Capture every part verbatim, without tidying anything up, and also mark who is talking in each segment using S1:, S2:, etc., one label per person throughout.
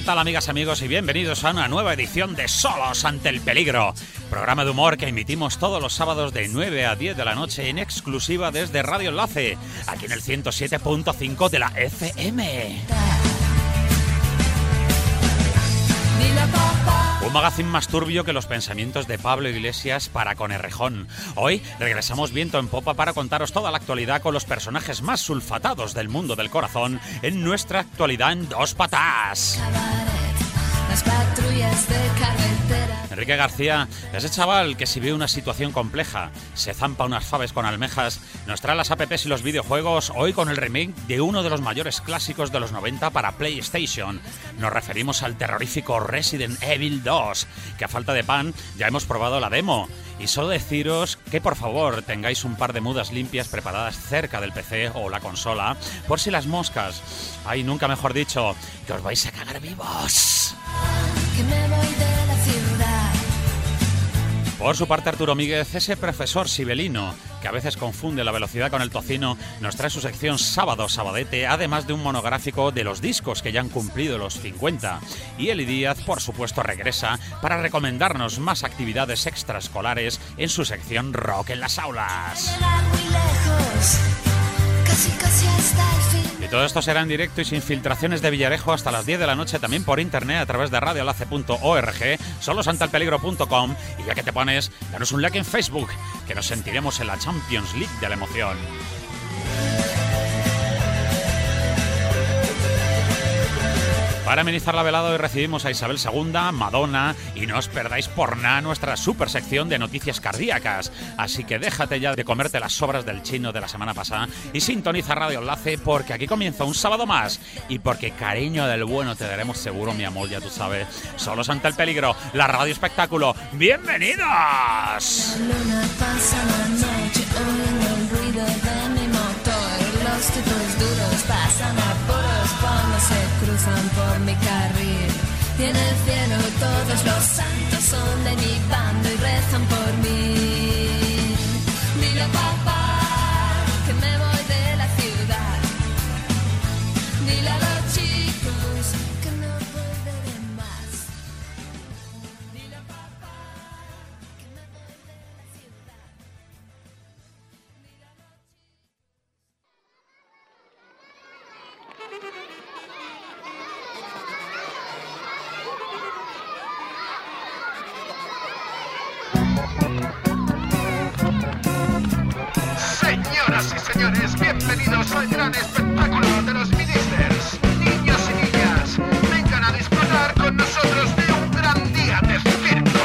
S1: tal, amigas, amigos? Y bienvenidos a una nueva edición de Solos ante el Peligro, programa de humor que emitimos todos los sábados de nueve a diez de la noche en exclusiva desde Radio Enlace, aquí en el ciento siete punto cinco de la F M. Un magazín más turbio que los pensamientos de Pablo Iglesias para con Errejón. Hoy regresamos viento en popa para contaros toda la actualidad con los personajes más sulfatados del mundo del corazón en nuestra actualidad en dos patas. Las patrullas de carretera. Enrique García, ese chaval que si ve una situación compleja, se zampa unas faves con almejas, nos trae las apps y los videojuegos, hoy con el remake de uno de los mayores clásicos de los noventa para PlayStation. Nos referimos al terrorífico Resident Evil dos, que a falta de pan ya hemos probado la demo. Y solo deciros que por favor tengáis un par de mudas limpias preparadas cerca del P C o la consola, por si las moscas, ay, nunca mejor dicho, que os vais a cagar vivos. Que me voy de la ciudad. Por su parte, Arturo Míguez, ese profesor sibelino que a veces confunde la velocidad con el tocino, nos trae su sección Sábado Sabadete, además de un monográfico de los discos que ya han cumplido los cincuenta. Y Eli Díaz, por supuesto, regresa para recomendarnos más actividades extraescolares en su sección Rock en las aulas. Casi, casi hasta el fin. Y todo esto será en directo y sin filtraciones de Villarejo hasta las diez de la noche, también por internet a través de radio enlace punto org, solos ante el peligro punto com, y ya que te pones, danos un like en Facebook, que nos sentiremos en la Champions League de la emoción. Para amenizar la velada hoy recibimos a Isabel segunda, Madonna, y no os perdáis por nada nuestra super sección de noticias cardíacas. Así que déjate ya de comerte las sobras del chino de la semana pasada y sintoniza Radio Enlace, porque aquí comienza un sábado más y porque cariño del bueno te daremos seguro, mi amor, ya tú sabes. Solos ante el peligro, la radio espectáculo. ¡Bienvenidos! La luna pasa la noche oyendo el ruido de mi motor. Los tipos duros pasan a poros cuando se cruzan por mi carril. Y en el cielo todos los santos son de mi bando y rezan por mí. Dile a papá que me voy de la ciudad. Dile a los chicos que no volveré más. Dile a papá que me voy de la ciudad. Dile a los...
S2: Señoras y señores, bienvenidos al gran espectáculo de los Ministers. Niños y niñas, vengan a disfrutar con nosotros de un gran día de circo.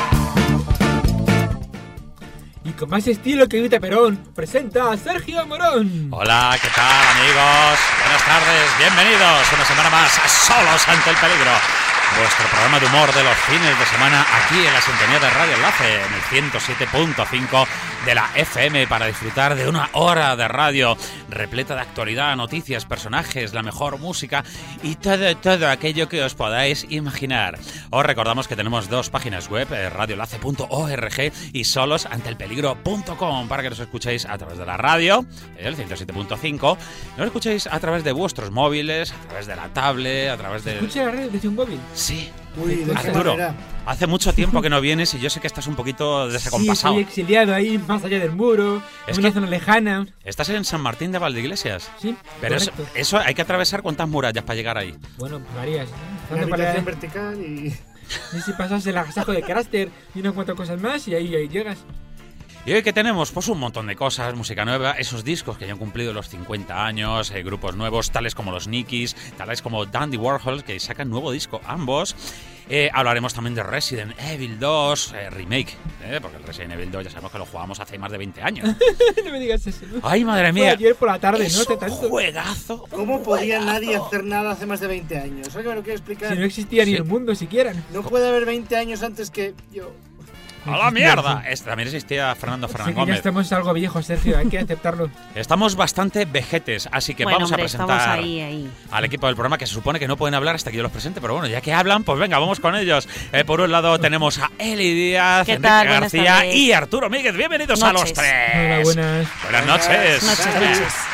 S3: Y con más estilo que Evita Perón, presenta a Sergio Morón.
S1: Hola, ¿qué tal, amigos? Buenas tardes, bienvenidos una semana más a Solos ante el Peligro, vuestro programa de humor de los fines de semana aquí en la sintonía de Radio Enlace, en el ciento siete punto cinco de la F M, para disfrutar de una hora de radio repleta de actualidad, noticias, personajes, la mejor música y todo, todo aquello que os podáis imaginar. Os recordamos que tenemos dos páginas web, eh, radio enlace punto org y solos ante el peligro punto com, para que nos escuchéis a través de la radio, el ciento siete punto cinco, nos escuchéis a través de vuestros móviles, a través de la tablet, a través de...
S3: ¿Escucha la radio desde un móvil?
S1: Sí.
S3: Uy,
S1: Arturo, hace mucho tiempo que no vienes y yo sé que estás un poquito desacompasado.
S3: Sí, estoy exiliado ahí, más allá del muro,
S1: es
S3: en una
S1: que
S3: zona lejana.
S1: Estás en San Martín de Valdeiglesias.
S3: Sí,
S1: pero eso, eso hay que atravesar cuántas murallas para llegar ahí.
S3: Bueno, varias.
S4: Una
S3: Para
S4: habitación vertical y...
S3: Y si pasas el agasajo de Craster y unas cuantas cosas más y ahí, ahí llegas.
S1: ¿Y hoy qué tenemos? Pues un montón de cosas, música nueva, esos discos que ya han cumplido los cincuenta años, eh, grupos nuevos, tales como los Nikis, tales como Dandy Warhol, que sacan nuevo disco, ambos. Eh, hablaremos también de Resident Evil dos, eh, remake, eh, porque el Resident Evil dos ya sabemos que lo jugamos hace más de veinte años.
S3: No me digas eso.
S1: ¡Ay, madre mía!
S3: Fue ayer por la tarde,
S1: es
S3: no hace
S1: un
S3: tanto.
S1: juegazo.
S4: ¿Cómo
S1: un
S4: podía
S1: juegazo.
S4: nadie hacer nada hace más de veinte años? ¿Sabes que me lo quiero explicar?
S3: Si no existía
S1: Sí.
S3: ni el mundo siquiera.
S4: No puede haber veinte años antes que yo.
S1: ¡A la mierda! Este, también existía Fernando
S3: Sé
S1: Fernández
S3: que ya
S1: Gómez.
S3: estamos algo viejos, Sergio, hay que aceptarlo.
S1: Estamos bastante vejetes, así que
S5: bueno,
S1: vamos
S5: hombre,
S1: a presentar
S5: estamos ahí, ahí.
S1: al equipo del programa, que se supone que no pueden hablar hasta que yo los presente, pero bueno, ya que hablan, pues venga, vamos con ellos. Eh, por un lado tenemos a Eli Díaz,
S5: ¿Qué
S1: Enrique
S5: tal? Buenas
S1: García
S5: tardes.
S1: y Arturo Míguez. Bienvenidos a los
S5: Noches.
S1: tres.
S3: Hola, buenas.
S1: Buenas noches.
S5: Noches, noches.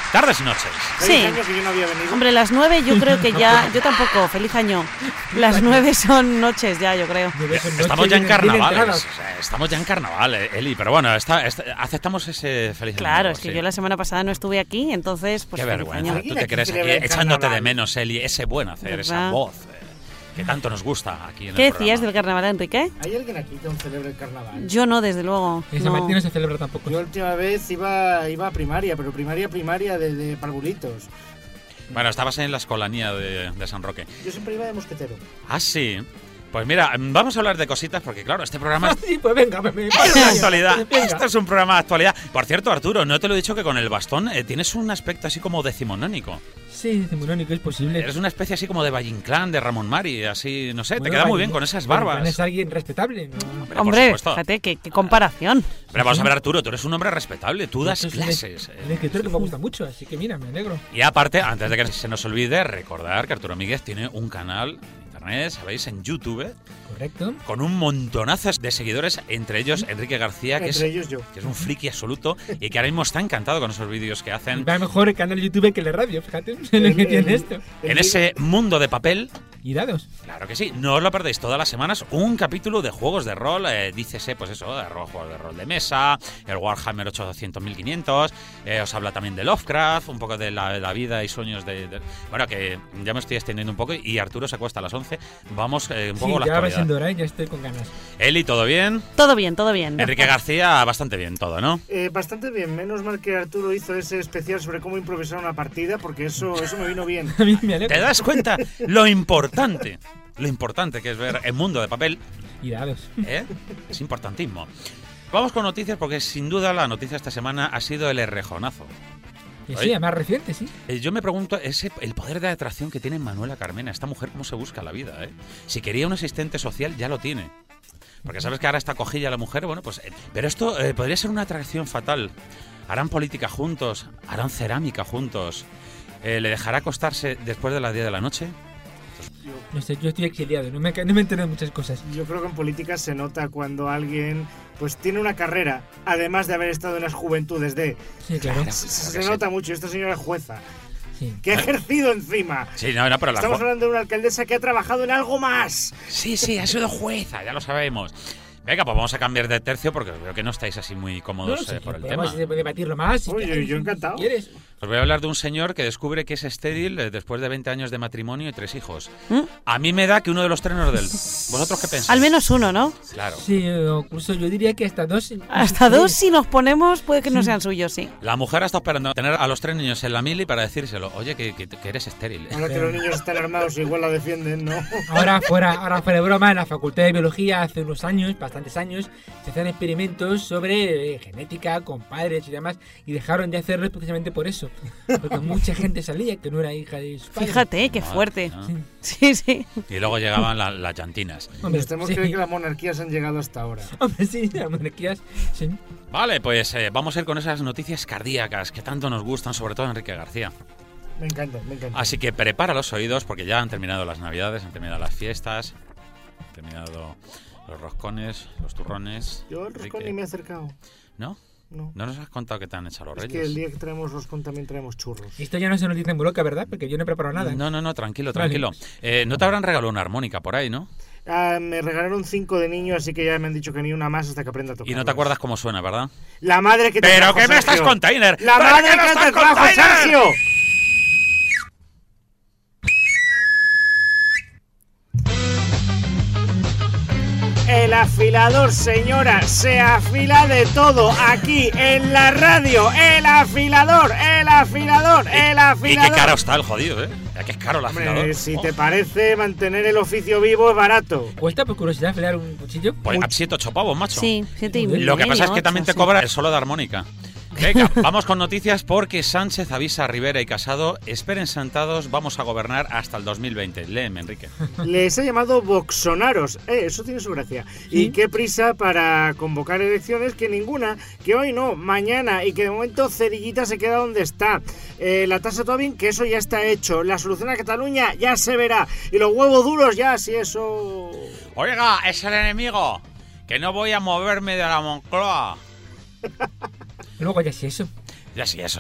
S1: Tardes y noches.
S4: Feliz
S5: Sí.
S4: año que yo no había venido.
S5: Hombre, las nueve yo creo que ya... Yo tampoco, feliz año. Las nueve son noches ya, yo creo.
S1: Estamos ya en
S3: Vienen-
S1: carnaval.
S3: vienen
S1: O
S3: entradas.
S1: sea, estamos ya en carnaval, eh, Eli. Pero bueno, está, está- aceptamos ese feliz año.
S5: Claro, es que
S1: sí.
S5: yo la semana pasada no estuve aquí, entonces pues
S1: Qué
S5: feliz
S1: vergüenza.
S5: año.
S1: Tú
S4: ¿Alguien
S1: te
S4: aquí
S1: crees aquí
S4: celebra el
S1: echándote de
S4: carnaval?
S1: menos, Eli, ese buen hacer, esa
S5: ¿Verdad?
S1: voz eh, que tanto nos gusta aquí en
S5: ¿Qué
S1: el
S5: decías del
S1: programa.
S5: carnaval, Enrique?
S4: ¿Hay alguien aquí que aún celebra el carnaval?
S5: Yo no, desde luego.
S3: En San
S5: No.
S3: Martín no se celebra tampoco.
S4: Yo la última vez iba, iba a primaria, pero primaria, primaria de, de parvulitos.
S1: Bueno, estabas en la escolanía de, de San Roque.
S4: Yo siempre iba de mosquetero.
S1: Ah, sí. Pues mira, vamos a hablar de cositas porque claro, este programa es
S3: Sí, pues venga, me, me,
S1: es de actualidad.
S3: Venga.
S1: Esto es un programa de actualidad. Por cierto, Arturo, no te lo he dicho que con el bastón eh, tienes un aspecto así como decimonónico.
S3: Sí, decimonónico, es posible.
S1: Eres una especie así como de Valle Inclán, de Ramón Mari, así, no sé, te
S3: Bueno,
S1: queda muy
S3: Valle-
S1: bien con esas
S3: Valle
S1: barbas.
S3: Inclán es alguien respetable, ¿no?
S1: Hombre, por
S5: Hombre,
S1: supuesto.
S5: fíjate, qué, qué comparación.
S1: Pero vamos a ver, Arturo, tú eres un hombre respetable, tú das
S3: Eso es un-
S1: clases. eh.
S3: Un escritor que me gusta mucho, así que mira, me alegro.
S1: Y aparte, antes de que se nos olvide, recordar que Arturo Míguez tiene un canal en internet, ¿sabéis? En YouTube,
S3: Correcto.
S1: con un montonazo de seguidores, entre ellos Enrique García, que es,
S4: Entre ellos yo.
S1: que es un friki absoluto y que ahora mismo está encantado con esos vídeos que hacen
S3: Va mejor el canal de YouTube que la radio, fíjate. En lo que
S4: El-
S3: tiene
S4: el-
S3: esto.
S4: el-
S1: en ese mundo de papel.
S3: Y dados.
S1: Claro que sí, no os lo perdéis todas las semanas, un capítulo de juegos de rol, eh, dícese pues eso, de ro- juegos de rol de mesa, el Warhammer ochocientos mil quinientos, eh, os habla también de Lovecraft, un poco de la, la vida y sueños de, de- Bueno, que ya me estoy extendiendo un poco y Arturo se acuesta a las once, vamos eh, un
S3: Sí,
S1: poco a la
S3: ya va
S1: actualidad.
S3: siendo hora, ¿eh? Ya estoy con ganas.
S1: Eli, ¿todo bien?
S5: Todo bien, todo bien.
S1: Enrique García, bastante bien todo, ¿no?
S4: Eh, bastante bien, menos mal que Arturo hizo ese especial sobre cómo improvisar una partida, porque eso, eso me vino bien.
S3: A mí me alegro.
S1: ¿Te das cuenta lo importante? Lo importante que es ver el mundo de papel,
S3: Y dados.
S1: ¿eh? Es importantísimo. Vamos con noticias porque sin duda la noticia esta semana ha sido el errejonazo.
S3: Que
S1: Oye.
S3: sí, además reciente, sí.
S1: Eh, Yo me pregunto, ese, el poder de atracción que tiene Manuela Carmena, esta mujer, ¿cómo se busca la vida? Eh? Si quería un asistente social, ya lo tiene. Porque sabes que ahora está cojilla la mujer, bueno, pues... eh, pero esto eh, podría ser una atracción fatal. Harán política juntos, harán cerámica juntos. Eh, ¿Le dejará acostarse después de las diez de la noche?
S3: No sé, yo estoy exiliado, no me, no me entero de muchas cosas.
S4: Yo creo que en política se nota cuando alguien pues tiene una carrera, además de haber estado en las juventudes de...
S3: Sí, claro.
S1: Claro.
S4: Se, se
S1: que sí.
S4: nota mucho, esta señora es jueza,
S3: Sí.
S4: que ha ejercido encima.
S1: Sí, no, no, pero la
S4: Estamos
S1: ju-
S4: hablando de una alcaldesa que ha trabajado en algo más.
S1: Sí, sí, ha sido jueza, ya lo sabemos. Venga, pues vamos a cambiar de tercio porque veo que no estáis así muy
S3: No,
S1: cómodos
S3: sí,
S1: eh, por el
S3: podemos
S1: tema.
S3: debatirlo más. si
S4: Oye,
S3: quieres,
S4: yo
S3: si
S4: encantado.
S3: ¿Quieres?
S1: Os voy a hablar de un señor que descubre que es estéril eh, después de veinte años de matrimonio y tres hijos.
S5: ¿Mm?
S1: A mí me da que uno de los tres no es de él. ¿Vosotros qué pensáis?
S5: Al menos uno, ¿no?
S1: Claro.
S3: Sí, o incluso yo diría que hasta dos.
S5: Hasta dos, si nos ponemos, puede que no sean suyos, sí.
S1: La mujer ha estado esperando tener a los tres niños en la mili para decírselo. Oye, que, que- que eres estéril. ¿eh?
S4: Ahora que los niños están armados, igual la defienden, ¿no?
S3: Ahora fuera, ahora fuera de broma, en la Facultad de Biología hace unos años, bastantes años, se hacían experimentos sobre eh, genética con padres y demás, y dejaron de hacerlo precisamente por eso. Porque mucha gente salía que no era hija de sus padres.
S5: Fíjate, qué
S1: Madre,
S5: fuerte.
S1: ¿no?
S5: Sí, sí.
S1: Y luego llegaban la- las llantinas.
S3: Hombre,
S4: Nos tenemos
S3: sí.
S4: que ver que las monarquías han llegado hasta ahora.
S3: Hombre, sí, las monarquías, sí.
S1: Vale, pues eh, vamos a ir con esas noticias cardíacas que tanto nos gustan, sobre todo a Enrique García.
S4: Me encanta, me encanta.
S1: Así que prepara los oídos porque ya han terminado las navidades, han terminado las fiestas, han terminado los roscones, los turrones.
S4: Yo al roscón
S1: Enrique.
S4: ni me he acercado.
S1: ¿No?
S4: No.
S1: ¿No nos has contado qué te han echado los
S4: Es
S1: reyes?
S4: que el día que traemos roscón también traemos churros.
S3: Esto ya no se nos dice en Boloca, ¿verdad? Porque yo no he preparado nada.
S1: No, no, no, tranquilo,
S3: Vale.
S1: tranquilo. Eh, no te habrán regalado una armónica por ahí, ¿no?
S4: Ah, me regalaron cinco de niño, así que ya me han dicho que ni una más hasta que aprenda a tocar.
S1: Y no te acuerdas cómo suena, ¿verdad?
S4: La madre que te
S1: ¿Pero
S4: trajo,
S1: qué me estás,
S4: Sergio.
S1: container?
S4: ¡La
S1: ¿Pero
S4: madre
S1: qué me
S4: que
S1: estás,
S4: te trajo,
S1: container?
S4: Sergio! El afilador, señora, se afila de todo aquí en la radio. El afilador, el afilador, el
S1: Y
S4: afilador.
S1: qué caro está el jodido, ¿eh? Ya que es caro el afilador.
S4: Hombre, si
S1: Oh.
S4: te parece, mantener el oficio vivo es barato.
S3: ¿Cuesta por curiosidad afilar un cuchillo?
S1: Pues a siete, ocho pavos, macho.
S5: Sí, siete y
S1: Lo que pasa es que
S5: medio,
S1: también
S5: ocho,
S1: te
S5: sí.
S1: cobra el solo de armónica. Venga, vamos con noticias porque Sánchez avisa a Rivera y Casado. Esperen sentados, vamos a gobernar hasta el dos mil veinte. Léeme, Enrique.
S4: Les ha llamado boxonaros. Eh, eso tiene su gracia. Y qué prisa para convocar elecciones que ninguna, que hoy no, mañana, y que de momento Cerillita se queda donde está. Eh, la tasa Tobin, que eso ya está hecho. La solución a Cataluña ya se verá. Y los huevos duros ya, si eso...
S1: Oiga, es el enemigo. Que no voy a moverme de la Moncloa.
S3: Luego ya sí eso.
S1: Ya sí, eso, ¿no?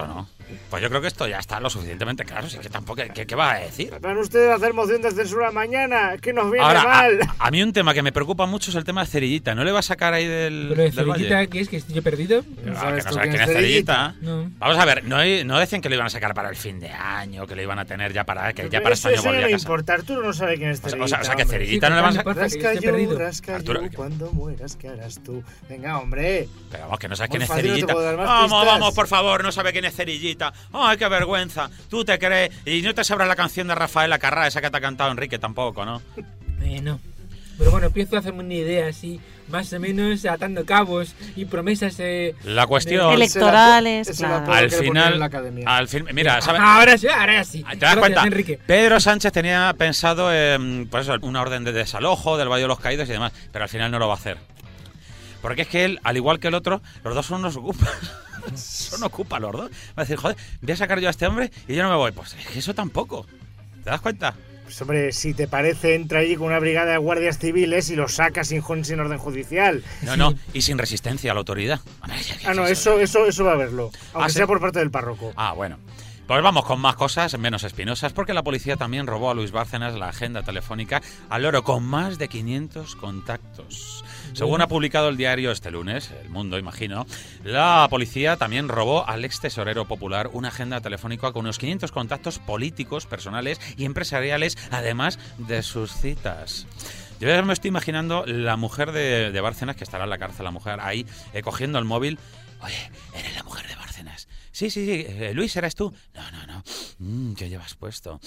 S1: Pues yo creo que esto ya está lo suficientemente claro, así que tampoco, ¿qué, qué va a decir?
S4: ¿Van ustedes a hacer moción de censura mañana? Es que nos viene
S1: Ahora,
S4: mal.
S1: a, a mí un tema que me preocupa mucho es el tema de Cerillita. ¿No le va a sacar ahí del,
S3: Pero de
S1: del valle?
S3: Cerillita, ¿qué es? ¿Que estoy yo perdido?
S1: Que,
S4: ¿No
S1: ah,
S4: sabes
S1: que no
S4: tú
S1: sabes
S4: quién
S1: quién
S4: es
S1: es Cerillita.
S3: No.
S1: Vamos a ver, no, hay- no decían que lo iban a sacar para el fin de año, que lo iban a tener ya para que ya para
S4: eso,
S1: este año
S4: eso ya
S1: volvía
S4: no
S1: a casa.
S4: importa. Arturo no sabe quién es
S1: O sea,
S4: Cerillita.
S1: o sea, o sea, que
S4: hombre.
S1: Cerillita
S3: Sí,
S1: no le van a
S3: contadme,
S1: sacar.
S3: porfa, que yo estoy
S4: Rasca
S3: perdido.
S4: yo, rasca
S1: Arturo,
S4: yo,
S1: que-
S4: cuando mueras, ¿qué harás tú? Venga, hombre.
S1: Pero vamos, que no sabes
S4: Muy
S1: quién es
S4: fácil, no te
S1: Cerillita.
S4: puedo dar más
S1: Vamos,
S4: pistas.
S1: vamos, por favor, no sabe quién es Cerillita. Ay, qué vergüenza. Tú te crees. Y no te sabrás la canción de Rafaela Carrá, esa que te ha cantado Enrique tampoco, ¿no?
S3: Eh, no. Pero bueno, empiezo a hacerme una idea así, más o menos atando cabos y promesas. Eh,
S1: La cuestión.
S3: de-
S5: Electorales,
S4: Ese era
S5: claro.
S4: todo lo
S1: Al
S4: que le ponían
S1: final,
S4: en la academia.
S1: al fin, mira, ¿sabes?
S3: Ahora sí, ahora sí.
S1: ¿Te das
S3: Gracias,
S1: cuenta?
S3: Enrique.
S1: Pedro Sánchez tenía pensado en pues eso, una orden de desalojo del Valle de los Caídos y demás, pero al final no lo va a hacer. Porque es que él, al igual que el otro, los dos son unos ocupas. Son ocupas los dos. Va a decir, joder, voy a sacar yo a este hombre y yo no me voy. Pues es que eso tampoco. ¿Te das cuenta?
S4: Pues hombre, si te parece, entra allí con una brigada de guardias civiles y lo saca sin, ju- sin orden judicial.
S1: No, no, y sin resistencia a la autoridad.
S4: Ah, no, eso, eso, eso va a verlo. Aunque
S1: Ah, ¿sí?
S4: sea por parte del párroco.
S1: Ah, bueno. Pues vamos con más cosas menos espinosas, porque la policía también robó a Luis Bárcenas la agenda telefónica al loro con más de quinientos contactos. Según ha publicado el diario este lunes, El Mundo, imagino, la policía también robó al ex tesorero popular una agenda telefónica con unos quinientos contactos políticos, personales y empresariales, además de sus citas. Yo ya me estoy imaginando la mujer de, de Bárcenas, que estará en la cárcel, la mujer ahí, eh, cogiendo el móvil. Oye, eres la mujer de Bárcenas. Sí, sí, sí. Eh, Luis, ¿eres tú? No, no, no. Mm, ¿qué llevas puesto?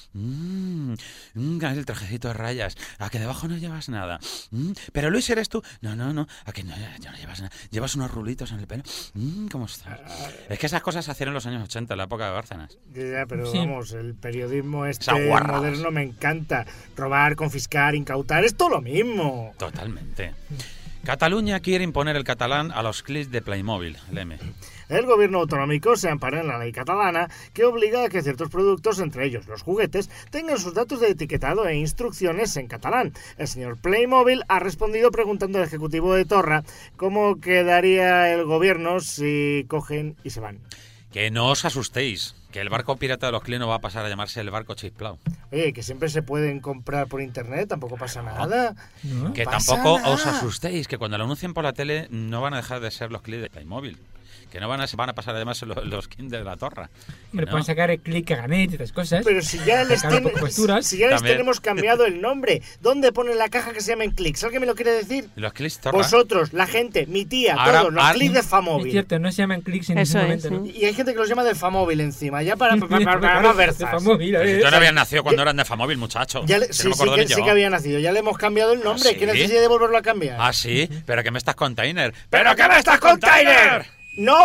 S1: Mm, mm, el trajecito de rayas. ¿A que debajo no llevas nada? Mm, ¿pero Luis, eres tú? No, no, no. ¿A que no, ya no llevas nada? ¿Llevas unos rulitos en el pelo? Mm, ¿cómo estás? Es que esas cosas se hacían en los años ochenta, en la época de Bárcenas.
S4: Ya, pero
S3: Sí.
S4: vamos, el periodismo este
S1: Esas guarradas.
S4: moderno me encanta. Robar, confiscar, incautar, es todo lo mismo.
S1: Totalmente. Cataluña quiere imponer el catalán a los clics de Playmobil, el M.
S4: El gobierno autonómico se ampara en la ley catalana que obliga a que ciertos productos, entre ellos los juguetes, tengan sus datos de etiquetado e instrucciones en catalán. El señor Playmobil ha respondido preguntando al ejecutivo de Torra cómo quedaría el gobierno si cogen y se van.
S1: Que no os asustéis, que el barco pirata de los clics no va a pasar a llamarse el barco Chisplau.
S4: Oye, que siempre se pueden comprar por internet, tampoco pasa nada.
S3: ¿No?
S1: Que
S4: pasa
S1: tampoco
S4: nada.
S1: os asustéis, que cuando lo anuncien por la tele no van a dejar de ser los clics de Playmobil. Que no van a, van a pasar además los, los kings de la torre.
S3: Hombre,
S1: ¿no?
S3: pueden sacar el click a ganet y estas cosas.
S4: Pero si ya les,
S3: Sacar un
S4: ten-
S3: poco posturas.
S4: si ya les
S1: También.
S4: tenemos cambiado el nombre, ¿dónde pone la caja que se llamen clics? ¿Alguien me lo quiere decir?
S1: Los clics torre.
S4: Vosotros, la gente, mi tía,
S1: Ahora-
S4: todos, los
S1: ahora-
S4: clics de
S3: Es
S4: Famóvil.
S3: cierto, no se llaman clics en
S5: Eso
S3: ese
S5: es,
S3: momento, ¿no?
S5: sí.
S4: Y hay gente que los llama del Famóvil encima, ya para, para, para, para más
S3: De
S4: versas.
S3: Famóvil, a
S1: Pero si
S3: ver.
S1: tú no habías nacido cuando eran de Famóvil, muchacho.
S4: Ya le-
S1: Si
S4: sí,
S1: no me
S4: sí,
S1: acuerdo
S4: que,
S1: ni
S4: sí
S1: yo.
S4: que había nacido, ya le hemos cambiado el nombre.
S1: ¿Ah, sí?
S4: ¿Qué necesidad de volverlo a cambiar?
S1: Ah, sí, pero que me estás container.
S4: ¿Pero qué me estás container? ¡No!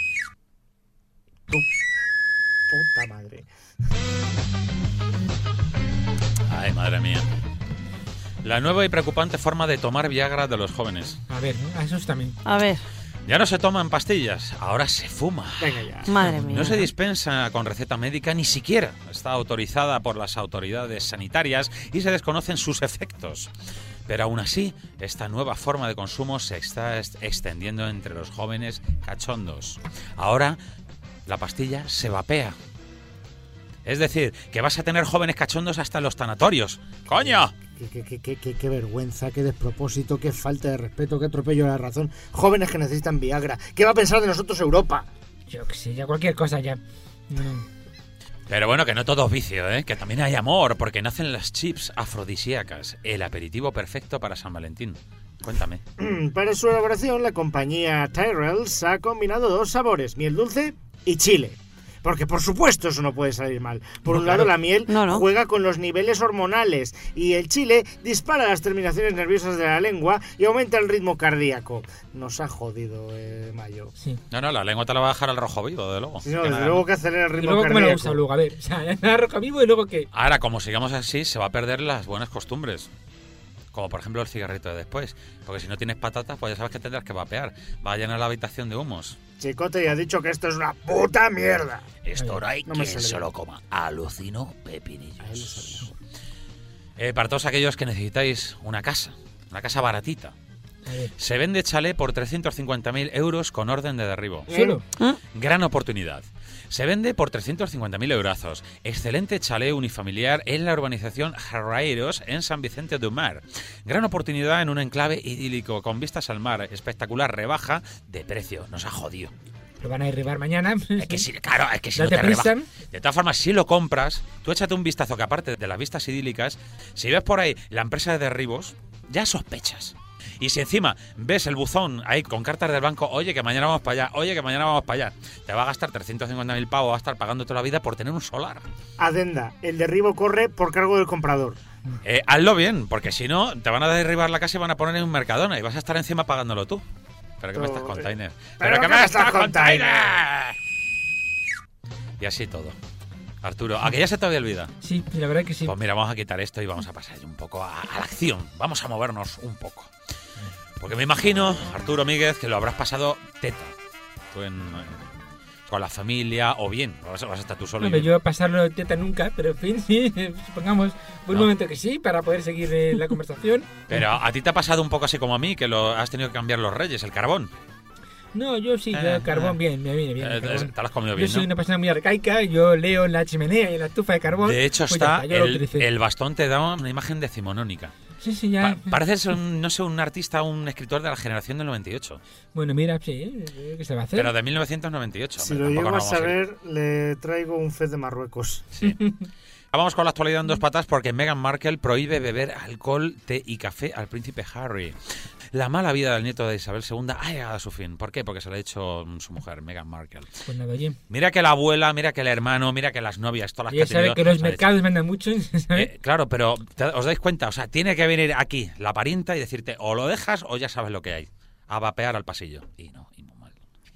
S4: Tu puta madre.
S1: Ay, madre mía. La nueva y preocupante forma de tomar Viagra de los jóvenes.
S3: A ver, asústame.
S5: A ver,
S1: Ya no se toman pastillas, ahora se fuma.
S4: Venga ya.
S5: madre mía.
S1: No se dispensa con receta médica, ni siquiera está autorizada por las autoridades sanitarias y se desconocen sus efectos. Pero aún así, esta nueva forma de consumo se está est- extendiendo entre los jóvenes cachondos. Ahora, la pastilla se vapea. Es decir, que vas a tener jóvenes cachondos hasta en los tanatorios. ¡Coño!
S4: Qué, qué, qué, qué, qué, qué vergüenza, qué despropósito, qué falta de respeto, qué atropello a la razón. Jóvenes que necesitan Viagra. ¿Qué va a pensar de nosotros Europa?
S3: Yo qué sé, ya cualquier cosa ya. No.
S1: Pero bueno, que no todo es vicio, ¿eh? Que también hay amor, porque nacen las chips afrodisíacas, el aperitivo perfecto para San Valentín. Cuéntame.
S4: Para su elaboración, la compañía Tyrrells ha combinado dos sabores, miel dulce y chile. Porque por supuesto eso no puede salir mal. Por
S3: No,
S4: un lado
S3: claro.
S4: la miel
S5: No, no.
S4: juega con los niveles hormonales y el chile dispara las terminaciones nerviosas de la lengua y aumenta el ritmo cardíaco. Nos ha jodido eh, Mayo.
S3: Sí.
S1: No, no, la lengua te la va a dejar al rojo vivo, de luego.
S4: Sí, no,
S1: Que
S4: desde
S1: nada.
S4: luego que acelera el
S3: Y
S4: ritmo
S3: luego, ¿cómo lo
S4: cardíaco.
S3: usa luego? A ver, o sea, nada roja vivo y luego qué.
S1: Ahora, como sigamos así, se va a perder las buenas costumbres. Como por ejemplo el cigarrito de después. Porque si no tienes patatas, pues ya sabes que tendrás que vapear. Va a llenar la habitación de humos.
S4: Chicote ya ha dicho que esto es una puta mierda.
S1: Esto no hay
S4: No me
S1: quien
S4: sale
S1: se
S4: bien.
S1: lo coma. Alucino
S4: A él le
S1: pepinillos.
S4: sale.
S1: Eh, para todos aquellos que necesitáis una casa, una casa baratita,
S3: A ver.
S1: Se vende chalet por trescientos cincuenta mil euros con orden de derribo.
S3: ¿Solo?
S5: ¿Eh?
S1: Gran oportunidad. Se vende por trescientos cincuenta mil eurazos. Excelente chalet unifamiliar en la urbanización Jarraeros, en San Vicente del Mar. Gran oportunidad en un enclave idílico con vistas al mar. Espectacular rebaja de precio. Nos ha jodido.
S3: Lo van a derribar mañana.
S1: Es que si, claro, es que si no
S3: Date
S1: te
S3: prisa.
S1: rebaja. De todas formas, si lo compras, tú échate un vistazo que aparte de las vistas idílicas, si ves por ahí la empresa de derribos, ya sospechas. Y si encima ves el buzón ahí con cartas del banco, oye, que mañana vamos para allá, oye, que mañana vamos para allá, te va a gastar trescientos cincuenta mil pavos, va a estar pagando toda la vida por tener un solar.
S4: Adenda, el derribo corre por cargo del comprador.
S1: Eh, hazlo bien, porque si no, te van a derribar la casa y van a poner en un Mercadona y vas a estar encima pagándolo tú. ¿Pero qué me estás, container?
S4: ¿Pero qué me estás, container?
S1: Y así todo. Arturo, ¿a que ya se te había olvidado?
S3: Sí, la verdad que sí.
S1: Pues mira, vamos a quitar esto y vamos a pasar un poco a, a la acción. Vamos a movernos un poco. Porque me imagino, Arturo Míguez, que lo habrás pasado teta. Tú en, en- con la familia o bien. Vas, vas a estar tú solo.
S3: Hombre,
S1: y-
S3: yo pasarlo de teta nunca, pero en fin, sí, supongamos por un
S1: No.
S3: momento que sí, para poder seguir eh, la conversación.
S1: Pero a ti te ha pasado un poco así como a mí, que lo has tenido que cambiar los reyes, el carbón.
S3: No, yo sí, yo
S1: Eh,
S3: carbón
S1: eh.
S3: bien, me viene bien.
S1: Eh,
S3: el carbón.
S1: te lo has comido
S3: Yo
S1: bien,
S3: soy
S1: ¿no?
S3: una persona muy arcaica, yo leo en la chimenea y en la estufa de carbón.
S1: De hecho,
S3: pues ya
S1: está
S3: está, yo lo
S1: el,
S3: utilicé.
S1: el bastón te da una imagen decimonónica.
S3: Sí, sí, ya.
S1: Pa- pareces, un, no sé, un artista, un escritor de la generación del noventa y ocho.
S3: Bueno, mira, sí, eh, ¿qué se va a hacer?
S1: Pero de mil novecientos noventa y ocho.
S4: Si
S1: hombre,
S4: lo
S1: tampoco
S4: llego a
S1: nos vamos a ir.
S4: saber, le traigo un fez de Marruecos.
S1: Sí. Vamos con la actualidad en dos patas porque Meghan Markle prohíbe beber alcohol, té y café al príncipe Harry. La mala vida del nieto de Isabel segunda ha llegado a su fin. ¿Por qué? Porque se lo ha hecho su mujer, Meghan Markle.
S3: Pues nada, oye.
S1: Mira que la abuela, mira que el hermano, mira que las novias, todas las
S3: Ya
S1: que ha tenido,
S3: sabe que los
S1: se ha
S3: mercados mandan mucho,
S1: dicho.
S3: ¿sabes?
S1: Eh, claro, pero ¿te- ¿os dais cuenta? O sea, tiene que venir aquí la parienta y decirte o lo dejas o ya sabes lo que hay. A vapear al pasillo. Y no, y muy mal.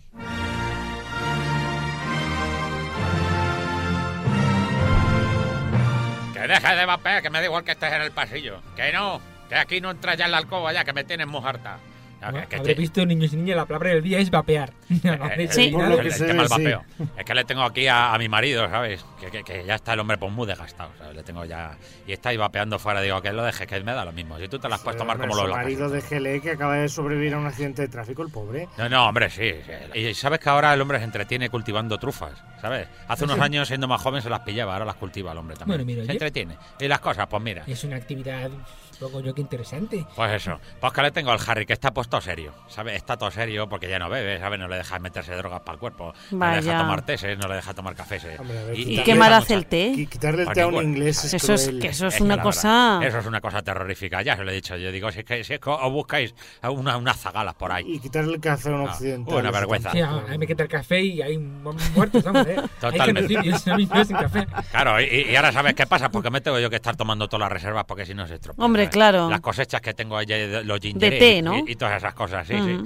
S1: Que dejes de vapear, que me da igual que estés en el pasillo. Que no, que aquí no entras ya en la alcoba ya, que me tienes muy harta. Ya, que- que
S3: Habré
S1: te-
S3: visto, niños y niñas, la palabra del día es vapear. No, no,
S1: Eh,
S5: Sí.
S1: eh,
S4: Por lo
S1: el,
S4: que
S1: el
S4: se
S1: tema
S4: ve,
S1: del
S4: sí.
S1: vapeo. Es que le tengo aquí a, a mi marido, ¿sabes? Que, que, que ya está el hombre pues muy desgastado, ¿sabes? Le tengo ya... Y está ahí vapeando fuera. Digo, que lo dejes, que me da lo mismo. Si tú te las puedes tomar como
S4: Su
S1: los locos.
S4: marido de G L E que acaba de sobrevivir a un accidente de tráfico, el pobre.
S1: No, no, hombre, sí, sí. Y sabes que ahora el hombre se entretiene cultivando trufas, ¿sabes? Hace unos años, siendo más joven, se las pillaba, ahora las cultiva el hombre también.
S3: Bueno, mira,
S1: se
S3: oye.
S1: entretiene. Y las cosas, pues mira.
S3: Es una actividad, poco yo que interesante.
S1: Pues eso. Pues que le tengo al Harry, que está puesto serio, ¿sabes? Está todo serio porque ya no bebe, ¿sabes? No le deja meterse drogas para el cuerpo. No le deja
S5: Vaya.
S1: tomar teses, no le deja tomar cafés.
S4: Hombre, a ver,
S1: y,
S5: ¿Y
S4: quitarle
S5: qué
S4: la
S5: mal
S1: mucha-
S5: hace el té?
S4: Y quitarle el
S1: Pues
S4: té a un
S1: ningún-
S4: inglés es
S5: Eso es,
S4: cruel.
S5: que eso es
S1: Es que
S5: una
S1: la
S5: cosa...
S1: verdad, eso es una cosa terrorífica, ya se lo he dicho. Yo digo, si es que, si es que os buscáis a una, unas zagalas por ahí.
S4: Y quitarle el café a un
S1: Ah,
S4: occidental.
S1: una
S4: eso
S1: vergüenza.
S3: Sí, a mí me quita el café y hay mu- muertos, vamos, ¿eh?
S1: Totalmente.
S3: Hay genocidios, a mí no sin café.
S1: Claro, y, y ahora sabes qué pasa, porque me tengo yo que estar tomando todas las reservas porque si no se estropea.
S5: Hombre,
S1: ¿sabes?
S5: claro.
S1: Las cosechas que tengo allá, de los gingeres
S5: té, ¿no?
S1: y, y todas esas cosas, sí,
S5: Mm.
S1: sí.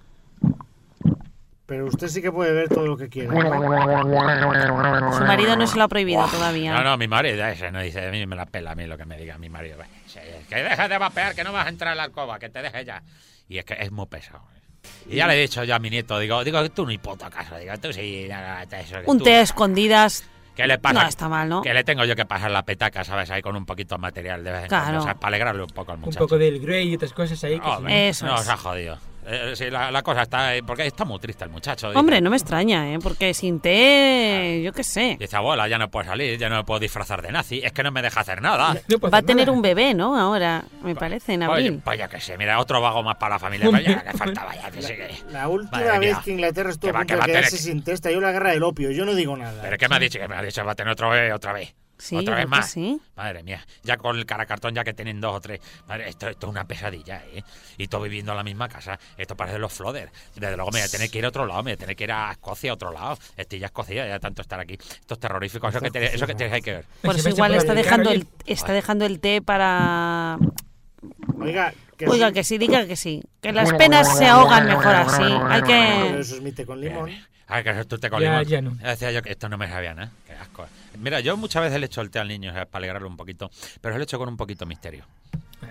S4: Pero usted sí que puede ver todo lo que quiera.
S5: Su marido no se lo ha prohibido todavía.
S1: No, no, mi marido ese no dice, a mí me la pela a mí lo que me diga mi marido. Sí, que dejes de vapear, que no vas a entrar a la alcoba, que te dejes ya. Y es que es muy pesado. Y ya le he dicho yo a mi nieto, digo, digo, tú ni puto caso, digo, tú sí, nada, eso, que
S5: Un
S1: tú-
S5: té a escondidas...
S1: ¿Qué le pasa?
S5: No está mal, ¿no?
S1: Que le tengo yo que pasar la petaca, ¿sabes? Ahí con un poquito de material de vez en
S5: Claro.
S1: cuando, ¿sabes? Para alegrarle un poco al
S3: Un
S1: muchacho.
S3: poco del Grey y otras cosas ahí. Que
S1: Hombre,
S3: sí.
S5: Eso
S1: no,
S5: es.
S1: se ha jodido. Eh, sí, la, la cosa está... eh, Porque está muy triste el muchacho. dice.
S5: Hombre, no me extraña, ¿eh? Porque sin té, yo qué sé.
S1: Dice, abuela, ya no puedo salir, ya no me puedo disfrazar de nazi, es que no me deja hacer nada.
S3: No puedo
S5: Va a
S3: hacer
S5: tener
S3: nada.
S5: un bebé, ¿no? Ahora, me parece, en
S1: Oye,
S5: abril.
S1: pues yo qué sé, mira, otro vago más para la familia. Pues ya le faltaba ya, que sí que...
S4: La última
S1: Madre
S4: vez
S1: mía.
S4: que Inglaterra estuvo
S1: Que va-
S4: a punto
S1: que va
S4: de
S1: a tener
S4: quedarse
S1: que-
S4: sin té, estalló la guerra del opio. Yo no digo nada.
S1: ¿Pero qué me ha dicho? Que me ha dicho, va a tener otro bebé otra vez.
S5: Sí,
S1: otra
S5: yo
S1: vez
S5: creo que
S1: más.
S5: sí.
S1: Madre mía, ya con el caracartón ya que tienen dos o tres. Madre, esto, esto es una pesadilla, ¿eh? Y todo viviendo en la misma casa. Esto parece los Flodder. Desde luego me voy a tener que ir a otro lado, me voy a tener que ir a Escocia a otro lado. Estoy ya Escocia, ya tanto estar aquí. Esto es terrorífico, eso que, te- eso que tienes que ver.
S5: Por
S3: Se
S5: eso
S3: me
S5: igual
S3: echa por
S5: está
S3: el
S5: dejando
S3: carro y-
S5: el, está dejando el té para...
S4: Oiga, que
S5: Oiga,
S4: sí.
S5: que sí, diga que sí. Que las penas se ahogan mejor así. Hay
S4: Pero
S5: que...
S4: eso es mi té con limón.
S1: A ver, que eso tú te con
S3: Ya,
S1: limón.
S3: ya no.
S1: Decía yo que esto no me sabía nada. Qué asco. Mira, yo muchas veces le echo el té al niño, ¿sabes? Para alegrarlo un poquito. Pero se lo echo con un poquito de misterio.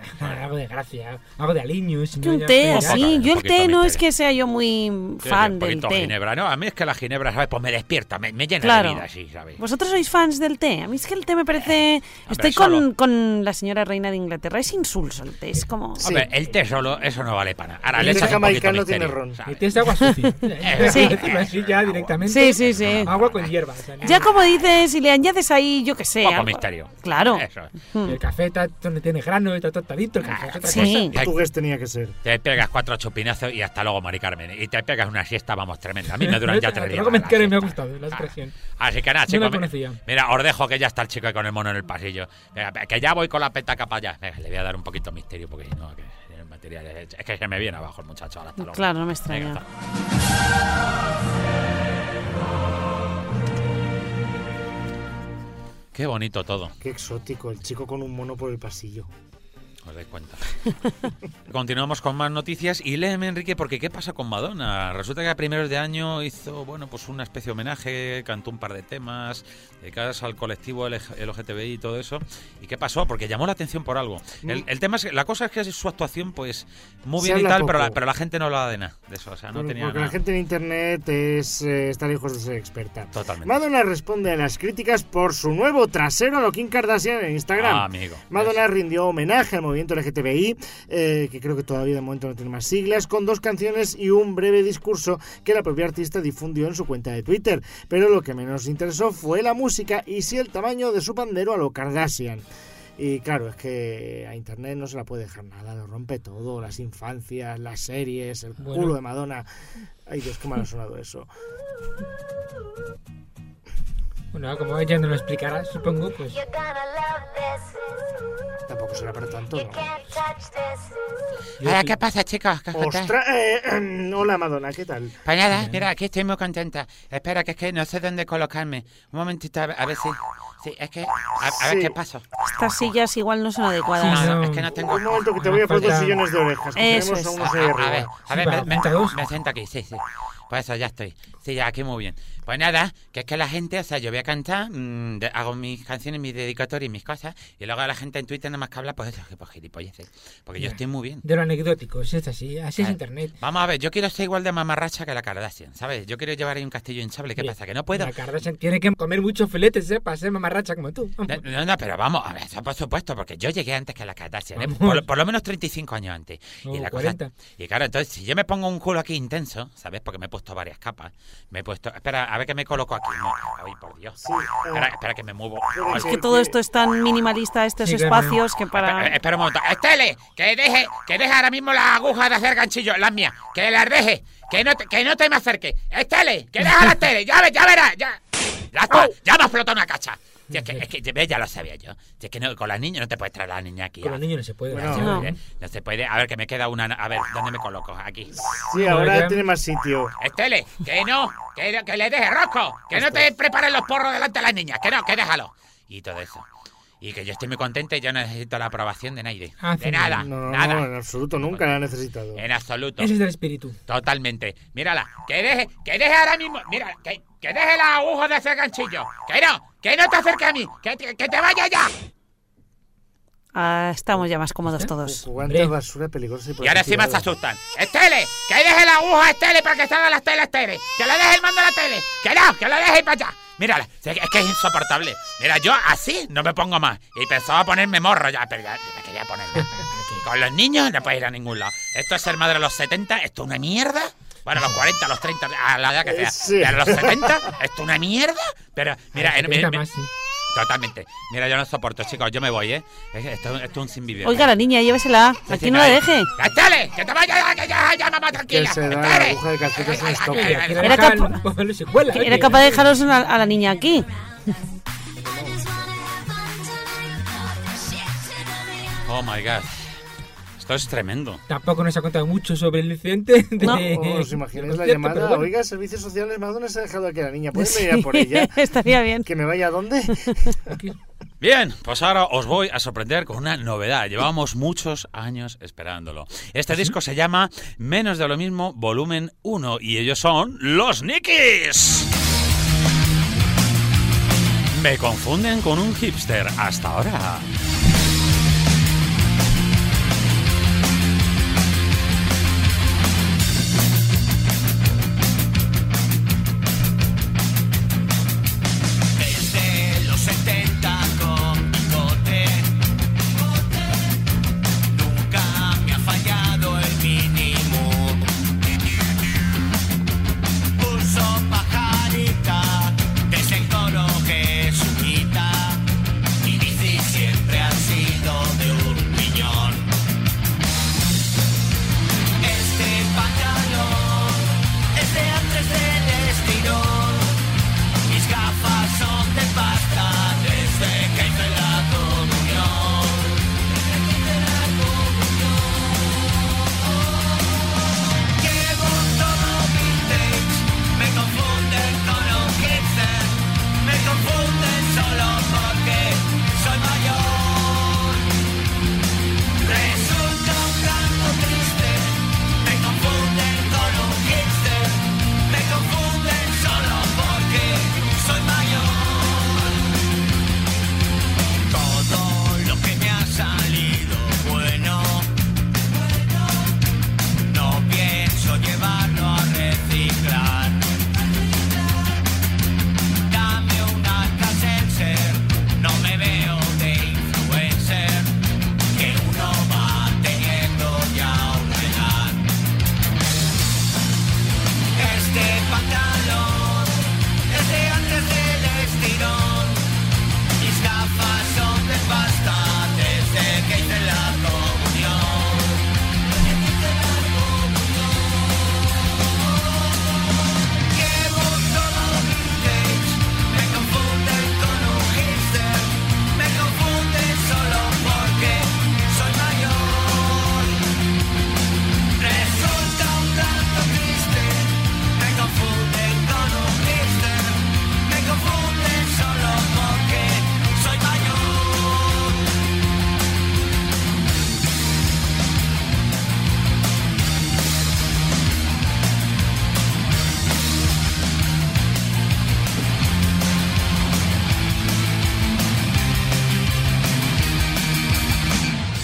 S3: Algo de gracia, algo de aliños. Si
S5: Que
S3: no,
S5: un
S3: ya-
S5: té
S3: ya-
S5: así.
S1: Un
S5: Yo el
S1: poquito
S5: té no
S1: misterio.
S5: es que sea yo muy
S1: Sí,
S5: fan
S1: un
S5: del
S1: poquito
S5: té.
S1: ginebra. No, a mí es que la ginebra, ¿sabes? Pues me despierta, me, me llena
S5: Claro.
S1: de vida, sí, ¿sabes?
S5: ¿Vosotros sois fans del té? A mí es que el té me parece... Estoy
S1: solo.
S5: con, con la señora reina de Inglaterra. Es insulso el té. Es como...
S4: Sí.
S1: Hombre, el té solo, eso no vale para nada. Ahora
S4: El
S1: le
S4: té
S1: echas un poquito
S4: jamaicano
S1: misterio,
S4: tiene ron.
S1: ¿sabes?
S3: El té es agua sucia.
S5: Sí.
S3: Decirlo así ya directamente.
S5: Sí, sí, sí.
S3: Agua con hierba. o sea, no-
S5: Ya como dices, si le añades ahí, yo qué sé...
S1: Poco
S5: algo-
S1: misterio.
S5: Claro.
S1: Eso.
S3: El café está donde tiene grano, está tostadito. El café es otra
S5: Sí.
S3: cosa.
S4: Portugués tenía que ser.
S1: Te pegas cuatro chupinazos y hasta luego, Mari Carmen. Y te pegas una siesta, vamos, tremenda. A mí me duran ya tres días.
S3: Luego me
S1: las
S3: encaré, me ha
S1: siestas.
S3: gustado la expresión.
S1: Así que nada,
S3: No
S1: chicos.
S3: la
S1: mi-
S3: conocía.
S1: Mira, os dejo que ya está el chico ahí con el mono en el pasillo. Venga, que ya voy con la petaca para allá. Venga, le voy a dar un poquito de misterio porque si no, que el material es, es que se me viene abajo el muchacho. Ahora, hasta luego.
S5: Claro, no me
S1: Venga,
S5: extraña.
S1: hasta- Qué bonito todo,
S4: Qué exótico, el chico con un mono por el pasillo.
S1: os dais cuenta. Continuamos con más noticias y léeme, Enrique, porque ¿qué pasa con Madonna? Resulta que a primeros de año hizo, bueno, pues una especie de homenaje, cantó un par de temas dedicados al colectivo L G T B I y todo eso. ¿Y qué pasó? Porque llamó la atención por algo. El, el tema es, la cosa es que su actuación, pues, muy
S4: Se
S1: bien y
S4: habla
S1: tal, pero la,
S4: poco.
S1: pero la gente no hablaba de nada de eso, o sea, no
S4: Bueno,
S1: tenía
S4: porque
S1: nada.
S4: la gente en internet es, eh, está lejos de ser experta.
S1: Totalmente.
S4: Madonna responde a las críticas por su nuevo trasero a lo Kim Kardashian en Instagram.
S1: Ah, amigo.
S4: Madonna rindió homenaje al movimiento L G T B I, eh, que creo que todavía de momento no tiene más siglas, con dos canciones y un breve discurso que la propia artista difundió en su cuenta de Twitter. Pero lo que menos interesó fue la música y sí el tamaño de su pandero a lo Kardashian. Y claro, es que a internet no se la puede dejar nada, lo rompe todo, las infancias, las series, el
S3: Bueno.
S4: culo de Madonna. Ay Dios, qué mal ha sonado eso.
S3: Bueno, como ella no lo explicará, supongo, pues...
S4: Tampoco será para tanto, ¿no?
S3: yo
S1: Ahora,
S3: sí.
S1: ¿qué pasa, chicos? ¿Qué contáis?
S4: Ostras, eh, eh, hola Madonna, ¿qué tal?
S1: Pues nada, mira, aquí estoy muy contenta. Espera, que es que no sé dónde colocarme. Un momentito, a ver, a ver si... Sí, es que... A, a ver
S4: Sí.
S1: qué pasa.
S5: Estas sillas igual no son
S1: No,
S5: adecuadas.
S3: Sí,
S1: no,
S3: no.
S1: es que no tengo...
S4: Un momento que te voy a poner dos
S3: Falta-
S4: sillones de orejas, que
S5: Eso
S4: tenemos
S5: es.
S4: a
S1: A,
S4: unos ahí
S1: a- a
S4: arriba.
S1: ver, a
S3: Sí,
S1: ver,
S3: va,
S1: me, me-
S3: junta dos.
S1: me siento aquí, sí, sí. Pues eso, ya estoy. Sí, ya aquí muy bien. Pues nada, que es que la gente, o sea, yo voy a cantar, mmm, de- hago mis canciones, mis dedicatorias y mis cosas, y luego la gente en Twitter nada más que habla, pues eso, que pues gilipolleces. Porque yo
S3: Ya.
S1: estoy muy bien.
S3: De lo anecdótico, si es así, así es
S1: Ah,
S3: internet.
S1: Vamos a ver, yo quiero ser igual de mamarracha que la Kardashian, ¿sabes? Yo quiero llevar ahí un castillo hinchable. ¿Qué
S3: Oye,
S1: pasa? Que no puedo.
S3: La Kardashian tiene que comer muchos filetes, ¿eh? Para ser mamarracha como tú.
S1: No, no, no, pero vamos, a ver, eso por supuesto, porque yo llegué antes que la Kardashian, ¿eh?
S3: Vamos.
S1: por, por lo menos treinta y cinco años antes.
S3: O
S1: y la
S3: cuarenta.
S1: cosa, y claro, entonces, si yo me pongo un culo aquí intenso, ¿sabes? Porque me he puesto varias capas, me he puesto... Espera, a ver que me coloco aquí. No, ay, por Dios.
S4: Sí, eh,
S1: Espera, espera que me muevo.
S4: Pero
S5: Es
S4: Sí,
S5: que todo esto es tan minimalista, estos
S3: Sí, claro.
S5: espacios, que
S1: Espera,
S5: para...
S1: espera un momento. Estele, que deje, que deje ahora mismo las agujas de hacer ganchillo, las mías, que las deje, que no te, que no te me acerques. Estele, que deja las tele, ya ves, ya verás, ya. Ya está, ya me ha explotado una cacha. Si es que, es que ve, ya lo sabía yo. Si es que no, con las niñas no te puedes traer a la niña aquí.
S3: Con
S1: a-
S3: los niños no se puede.
S4: Bueno,
S3: ¿verdad?
S5: no.
S1: No. no se puede. A ver, que me queda una. A ver, ¿dónde me coloco? Aquí.
S4: sí, ahora
S3: ya-
S4: tiene más sitio.
S1: Estele, que no, que, que le deje Rosco, que no te prepares los porros delante de las niñas, que no, que déjalo. Y todo eso. Y que yo estoy muy contenta y yo no necesito la aprobación de nadie.
S3: Ah,
S1: De
S3: sí,
S1: nada,
S4: No, no,
S1: nada.
S4: no, en absoluto, nunca la ha necesitado.
S1: En absoluto.
S3: Ese es el espíritu.
S1: Totalmente. Mírala, que deje, que deje ahora mismo. Mira, que, que deje la aguja de hacer ganchillo. Que no, que no te acerques a mí, que, te- que te vaya ya.
S5: Ah, estamos ya más cómodos todos.
S4: Jugante de
S3: Hombre.
S4: basura peligrosa y
S1: Y ahora encima se
S4: tirada.
S1: asustan. Estele, que deje la aguja, Estele, para que salgan las teles, Estele. Que le deje el mando a la tele. Que no, que lo deje para allá. Mírala, es que es insoportable. Mira, yo así no me pongo más. Y pensaba ponerme morro ya, pero ya me quería poner más. Con los niños no puedes ir a ningún lado. Esto es ser madre a los setenta, esto es una mierda. Bueno, a los cuarenta, a los treinta, a la edad que sea.
S4: Sí.
S1: Pero a los setenta, esto es una mierda. Pero, mira, en-
S3: setenta
S1: en-
S3: más, sí.
S1: totalmente. Mira, yo no soporto, chicos, yo me voy, ¿eh? Es- Esto, esto es un sin vivir.
S5: Oiga, la niña, llévesela.
S1: Sí,
S5: Aquí
S1: sí,
S5: no la
S1: ahí.
S5: deje.
S1: ¡Estele! ¡Que te vaya ya, que ya, ya, mamá, tranquila!
S4: Que se da
S1: ¡Estele!
S4: la aguja de calcetas en stop.
S1: Ay, ay, ay,
S3: Que
S1: ay,
S3: la
S5: Era
S3: dejan,
S5: capa-
S3: pues, se cuela,
S5: Que
S3: oye.
S5: era capaz de dejaros a, a la niña aquí.
S1: Oh my god. Esto es tremendo.
S3: Tampoco nos ha contado mucho sobre el incidente. De,
S5: No.
S4: Oh, ¿os imagináis la
S3: del concierto,
S4: llamada?
S3: pero bueno.
S4: Oiga, servicios sociales, Madonna se ha dejado aquí a la niña. ¿Pueden venir a por ella?
S5: Estaría bien.
S4: ¿Que me vaya a dónde?
S3: Aquí.
S1: Bien, pues ahora os voy a sorprender con una novedad. Llevábamos muchos años esperándolo. Este disco se llama Menos de lo mismo, volumen uno, y ellos son los Nikis. Me confunden con un hipster hasta ahora.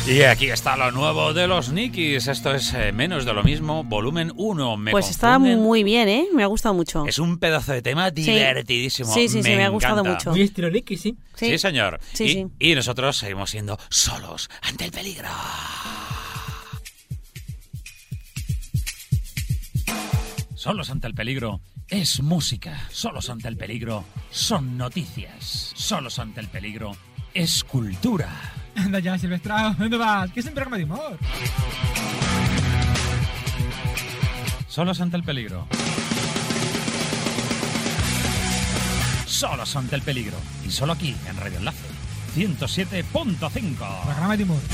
S1: Y aquí está lo nuevo de los Nikis. Esto es eh, Menos de lo mismo, volumen uno. Me
S5: pues está
S1: confunden.
S5: muy bien, ¿eh? Me ha gustado mucho.
S1: Es un pedazo de tema divertidísimo.
S5: Sí, sí, sí,
S1: me,
S5: me ha gustado
S1: encanta.
S5: mucho.
S3: Muy estilo Nicky, sí.
S1: Sí, sí señor.
S5: Sí,
S1: y,
S5: sí.
S1: y nosotros seguimos siendo solos ante el peligro. Solos ante el peligro es música. Solos ante el peligro son noticias. Solos ante el peligro es cultura.
S3: Anda ya, Silvestrao, ¿dónde vas? Que es un programa de humor.
S1: Solos ante el peligro. Solos ante el peligro. Y solo aquí, en Radio Enlace. ciento siete punto cinco.
S3: Programa de humor.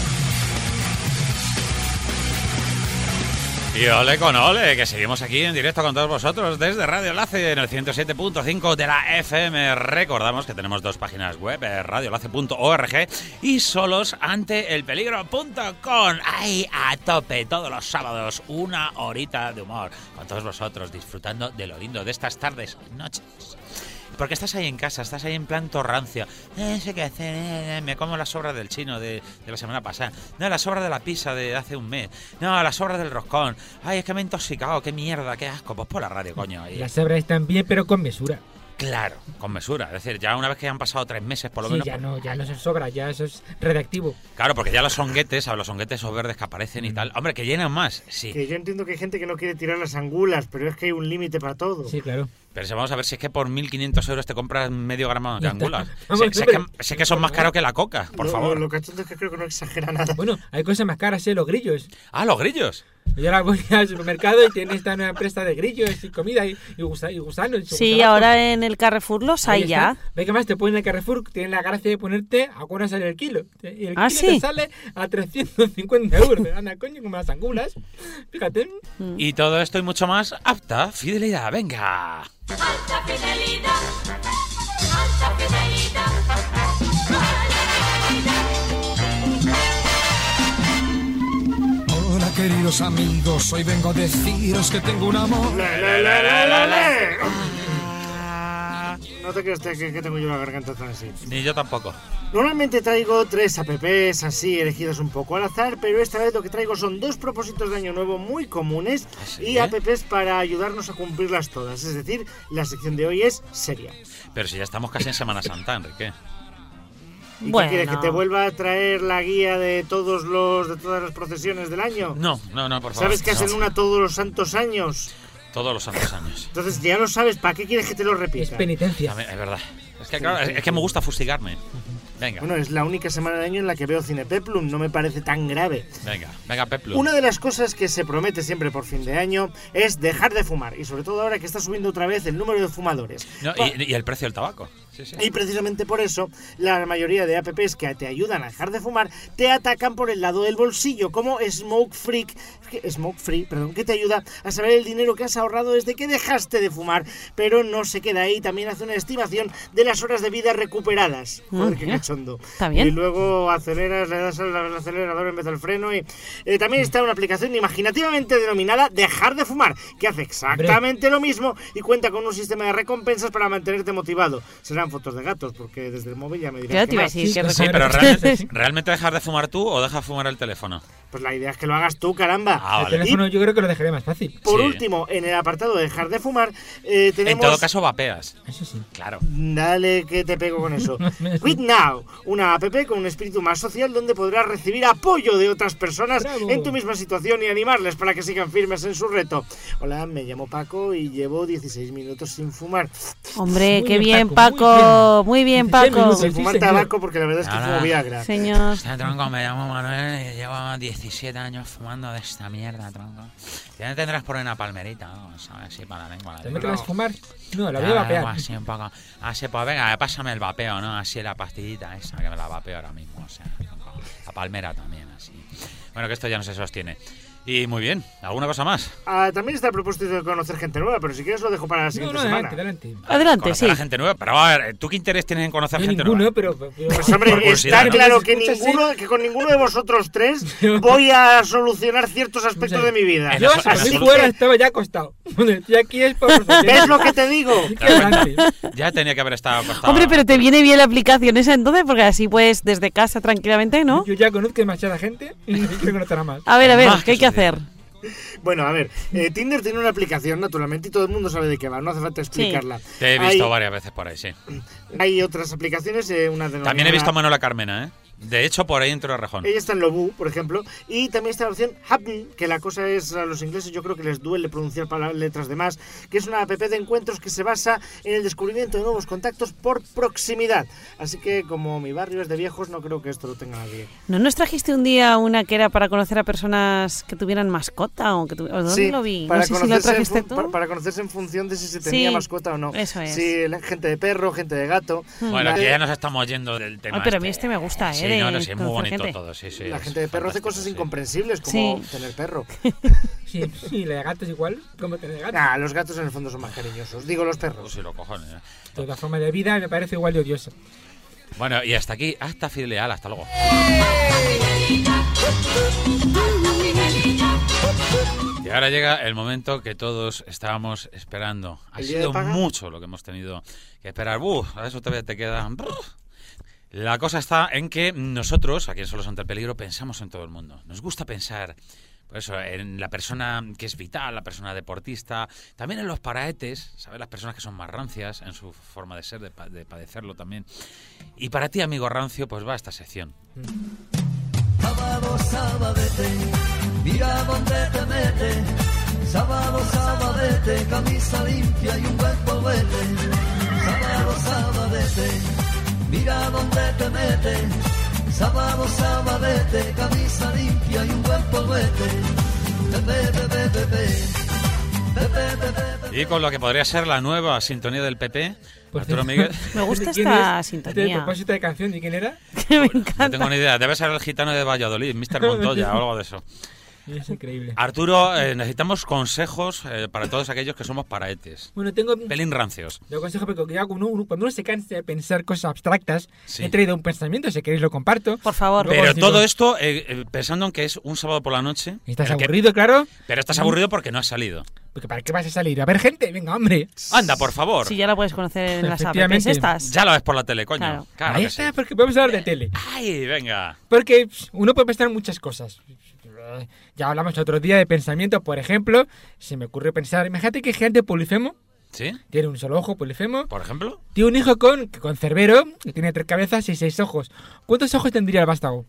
S1: Y ole con ole, que seguimos aquí en directo con todos vosotros desde Radio Enlace en el ciento siete punto cinco de la F M. Recordamos que tenemos dos páginas web, radio enlace punto org y solos ante el peligro punto com. Ahí a tope todos los sábados, una horita de humor con todos vosotros, disfrutando de lo lindo de estas tardes y noches. Porque estás ahí en casa, estás ahí en plan torrancia. Eh, sé qué hacer, eh, me como las sobras del chino de, de la semana pasada. No, las sobras de la pizza de hace un mes. No, las sobras del roscón. Ay, es que me he intoxicado, qué mierda, qué asco. Pues por la radio, coño. Y...
S3: Las sobras están bien, pero con mesura.
S1: Claro, con mesura. Es decir, ya una vez que han pasado tres meses, por lo
S3: sí,
S1: menos...
S3: ya no, ya no son sobras, ya eso es redactivo.
S1: Claro, porque ya los songuetes, a los songuetes esos verdes que aparecen y tal... Hombre, que llenan más, sí.
S4: Que yo entiendo que hay gente que no quiere tirar las angulas, pero es que hay un límite para todo.
S3: Sí, claro.
S1: Pero si vamos a ver si es que por mil quinientos euros te compras medio gramo de
S3: Ya
S1: angulas.
S3: está.
S1: Si, si es que, si es que son más caros que la coca, por
S4: Lo-
S1: favor.
S4: Lo, lo cachondo es que creo que no exagera nada.
S3: Bueno, hay cosas más caras, ¿eh? Los grillos.
S1: Ah, los grillos.
S3: Yo ahora voy al supermercado y tiene esta nueva empresa de grillos y comida y, y, gusa- y gusanos. y
S5: Sí,
S3: gusanos.
S5: ahora en el Carrefour los
S3: Ahí
S5: hay ya.
S3: está. Ve que más te ponen el Carrefour, tienen la gracia de ponerte a cuándo sale el kilo. Y el
S5: Ah,
S3: kilo
S5: ¿sí?
S3: te sale a trescientos cincuenta euros. Anda, coño, como las angulas. Fíjate.
S1: Y todo esto y mucho más, apta fidelidad. Venga.
S6: Alta fidelidad, alta fidelidad,
S7: Hola queridos amigos, hoy vengo a deciros que tengo un amor.
S4: La, la, la, la, la, la. No te creas que, que tengo yo la garganta tan así.
S1: Ni yo tampoco.
S4: Normalmente traigo tres apps así elegidas un poco al azar, pero esta vez lo que traigo son dos propósitos de año nuevo muy comunes
S1: ¿Ah, sí?
S4: y apps para ayudarnos a cumplirlas todas. Es decir, la sección de hoy es seria.
S1: Pero si ya estamos casi en Semana Santa, Enrique.
S4: ¿Y
S5: Bueno.
S4: qué quieres? ¿Que te vuelva a traer la guía de todos los de todas las procesiones del año?
S1: No, no, no, por favor.
S4: ¿Sabes que
S1: no.
S4: hacen una todos los santos años?
S1: Todos los santos años.
S4: Entonces ya lo sabes, ¿para qué quieres que te lo
S3: Es
S4: repita?
S3: penitencia.
S1: A ver, es verdad. Es que, claro, es, es que me gusta fustigarme. Venga,
S4: Bueno, es la única semana del año en la que veo Cinepeplum, no me parece tan grave.
S1: venga, venga, Peplu.
S4: Una de las cosas que se promete siempre por fin de año es dejar de fumar, y sobre todo ahora que está subiendo otra vez el número de fumadores.
S1: No, y, y el precio del tabaco. Sí, sí.
S4: Y precisamente por eso, la mayoría de apps que te ayudan a dejar de fumar te atacan por el lado del bolsillo, como Smoke Freak, Smoke Free, perdón, que te ayuda a saber el dinero que has ahorrado desde que dejaste de fumar, pero no se queda ahí, también hace una estimación de las horas de vida recuperadas. Joder, qué
S5: Mm,
S4: cachondo.
S5: está bien.
S4: Y luego aceleras, le das al al acelerador en vez del freno y eh, también está una aplicación imaginativamente denominada Dejar de Fumar, que hace exactamente lo mismo y cuenta con un sistema de recompensas para mantenerte motivado. Serán fotos de gatos, porque desde el móvil ya me dirás
S5: Ya
S4: que
S5: te iba a
S4: más.
S5: decir que
S1: Sí, pero ¿realmente, ¿realmente dejas de fumar tú o dejas fumar el teléfono?
S4: Pues la idea es que lo hagas tú, caramba.
S1: Ah,
S3: El
S1: vale.
S3: teléfono yo creo que lo dejaré más fácil.
S4: Por
S1: Sí.
S4: último, en el apartado de Dejar de Fumar, eh,
S1: En
S4: tenemos...
S1: todo caso, vapeas.
S3: Eso sí.
S1: Claro.
S4: Dale que te pego con eso. Quit Now, una app con un espíritu más social donde podrás recibir apoyo de otras personas
S3: Bravo.
S4: en tu misma situación y animarles para que sigan firmes en su reto. Hola, me llamo Paco y llevo dieciséis minutos sin fumar.
S5: Hombre,
S3: Muy
S5: qué
S3: bien,
S5: bien,
S3: Paco,
S5: Paco. Muy bien,
S3: dieciséis
S5: Paco.
S3: minutos.
S4: Sin
S3: Sí,
S4: fumar
S3: señor.
S4: tabaco porque la verdad es que
S1: Ahora.
S4: fumo Viagra.
S5: Señor.
S1: Hostia, tronco, me llamo Manuel y llevo diecisiete años fumando de esta mierda, tronco. Ya tendrás por una palmerita, ¿no? ¿Sabes? Así para la lengua. La
S3: ¿Te
S1: lengua.
S3: metes a fumar? No, la voy a
S1: Algo
S3: vapear.
S1: así un poco. Así, pues venga, pásame el vapeo, ¿no? Así la pastillita esa, que me la vapeo ahora mismo. O sea, la palmera también, así. Bueno, que esto ya no se sostiene. Y muy bien, ¿alguna cosa más?
S4: Ah, también está el propósito de conocer gente nueva, pero si quieres lo dejo para la
S3: No,
S4: siguiente
S3: no,
S4: semana.
S3: adelante, adelante.
S5: Adelante,
S1: Conocer
S5: sí.
S1: a gente nueva, pero a ver, ¿tú qué interés tienes en conocer
S3: No hay
S1: gente
S3: ninguno,
S1: nueva?
S3: pero... pero-
S4: Pues hombre,
S1: Por curiosidad,
S4: está
S1: ¿no?
S4: claro que,
S3: Escucha,
S4: ninguno, que con ninguno de vosotros tres voy a solucionar ciertos aspectos de mi vida.
S3: Yo,
S1: En la- en
S3: si
S1: la-
S3: fuera, estaba ya acostado. Bueno, estoy aquí es por...
S4: ¿Ves lo que te digo?
S3: Que adelante.
S1: Ya tenía que haber estado acostado.
S5: Hombre, pero te viene bien la aplicación esa entonces, porque así puedes desde casa tranquilamente, ¿no?
S3: Yo ya conozco demasiada gente y no quiero conocer a más.
S5: A ver, a ver,
S1: Más
S5: ¿qué hay que
S1: suficiente.
S5: hacer?
S4: Bueno, a ver, eh, Tinder tiene una aplicación, naturalmente, y todo el mundo sabe de qué va, no hace falta explicarla.
S1: Te he visto
S4: hay,
S1: varias veces por ahí, sí.
S4: hay otras aplicaciones, eh, una de
S1: También he visto a Manuela Carmena, ¿eh? De hecho, por ahí entro a Rejón.
S4: Ella está en Lobu, por ejemplo, y también está la opción Happen, que la cosa es, a los ingleses yo creo que les duele pronunciar palabras, letras de más, que es una app de encuentros que se basa en el descubrimiento de nuevos contactos por proximidad. Así que como mi barrio es de viejos, no creo que esto lo tenga nadie.
S5: ¿No nos trajiste un día una que era para conocer a personas que tuvieran mascota o que tu... ¿o ¿Dónde
S4: Sí,
S5: lo vi?
S4: para
S5: No sé si lo
S4: conocerse en
S5: trajiste
S4: fu-
S5: tú.
S4: para, para conocerse en función de si se tenía
S5: Sí,
S4: mascota o no.
S5: eso es.
S4: Sí, la- gente de perro, gente de gato.
S1: Bueno,
S4: La
S1: aquí
S4: de-
S1: ya nos estamos yendo del tema.
S5: Ay, pero a mí este me gusta, ¿eh?
S1: Sí,
S5: de
S1: no, no, sí, es muy
S5: conocer
S1: bonito
S5: gente.
S1: todo, sí, sí.
S4: La
S1: es
S4: gente de perro hace
S1: fantástico,
S4: cosas
S1: sí.
S4: incomprensibles, como
S5: Sí.
S4: tener perro.
S3: Sí, sí, la de gatos igual. ¿Cómo tener gatos?
S4: Ah, los gatos en el fondo son más cariñosos. Digo, los
S1: Pues
S4: perros.
S1: sí, lo cojones. ¿eh?
S3: Toda forma de vida me parece igual de odiosa.
S1: Bueno, y hasta aquí, hasta Fideleal, hasta luego. Y ahora llega el momento que todos estábamos esperando. Ha
S4: ¿El día de
S1: sido
S4: paga?
S1: mucho lo que hemos tenido que esperar. Uf, a eso todavía te queda. La cosa está en que nosotros, aquí en Solos ante el Peligro, pensamos en todo el mundo. Nos gusta pensar, por eso, en la persona que es vital, la persona deportista, también en los paraetes, ¿sabes? Las personas que son más rancias en su forma de ser, de, pa- de padecerlo también. Y para ti, amigo rancio, pues va esta sección.
S8: Sábado, sabadete, mira dónde te mete. Sábado, sabadete, camisa limpia y un buen polvete. Sábado, sabadete, mira dónde te mete. Sábado, sabadete, camisa limpia y un buen polvete. Bebe, bebe, bebe. Bebe, bebe, bebe.
S1: Y con lo que podría ser la nueva sintonía del P P,
S3: Por
S1: Arturo
S3: cierto,
S1: Miguel.
S5: Me gusta
S3: ¿de quién
S5: esta
S3: es?
S5: sintonía.
S3: Este propósito de canción, ¿de quién era?
S5: Me
S1: No
S5: encanta.
S1: tengo ni idea, debe ser el gitano de Valladolid, mister Montoya o algo de eso.
S3: Es increíble.
S1: Arturo, eh, necesitamos consejos eh, para todos aquellos que somos paraetes.
S3: Bueno, tengo...
S1: Pelín rancios.
S3: Yo aconsejo porque ya uno, uno- cuando uno se cansa de pensar cosas abstractas,
S1: Sí.
S3: he traído un pensamiento, si queréis lo comparto.
S5: Por favor.
S3: Luego
S1: Pero
S3: os digo-
S1: todo esto eh, eh, pensando en que es un sábado por la noche.
S3: ¿Estás
S1: pero que-
S3: aburrido, claro?
S1: pero estás aburrido porque no has salido.
S3: Porque ¿para qué vas a salir? ¿A ver gente? Venga, hombre.
S1: Anda, por favor.
S5: Si ya la puedes conocer en las apps
S3: Efectivamente.
S5: estas.
S1: Ya lo ves por la tele, coño.
S5: Claro.
S1: Claro
S3: Ahí
S1: que
S3: está,
S1: sí.
S3: porque podemos hablar de tele.
S1: Ay, venga.
S3: Porque pff, uno puede pensar en muchas cosas. Ya hablamos otro día de pensamiento, por ejemplo, se me ocurrió pensar, imagínate que gente polifemo,
S1: ¿Sí?
S3: tiene un solo ojo, polifemo,
S1: ¿Por ejemplo?
S3: tiene un hijo con, con Cerbero, que tiene tres cabezas y seis ojos. ¿Cuántos ojos tendría el vástago?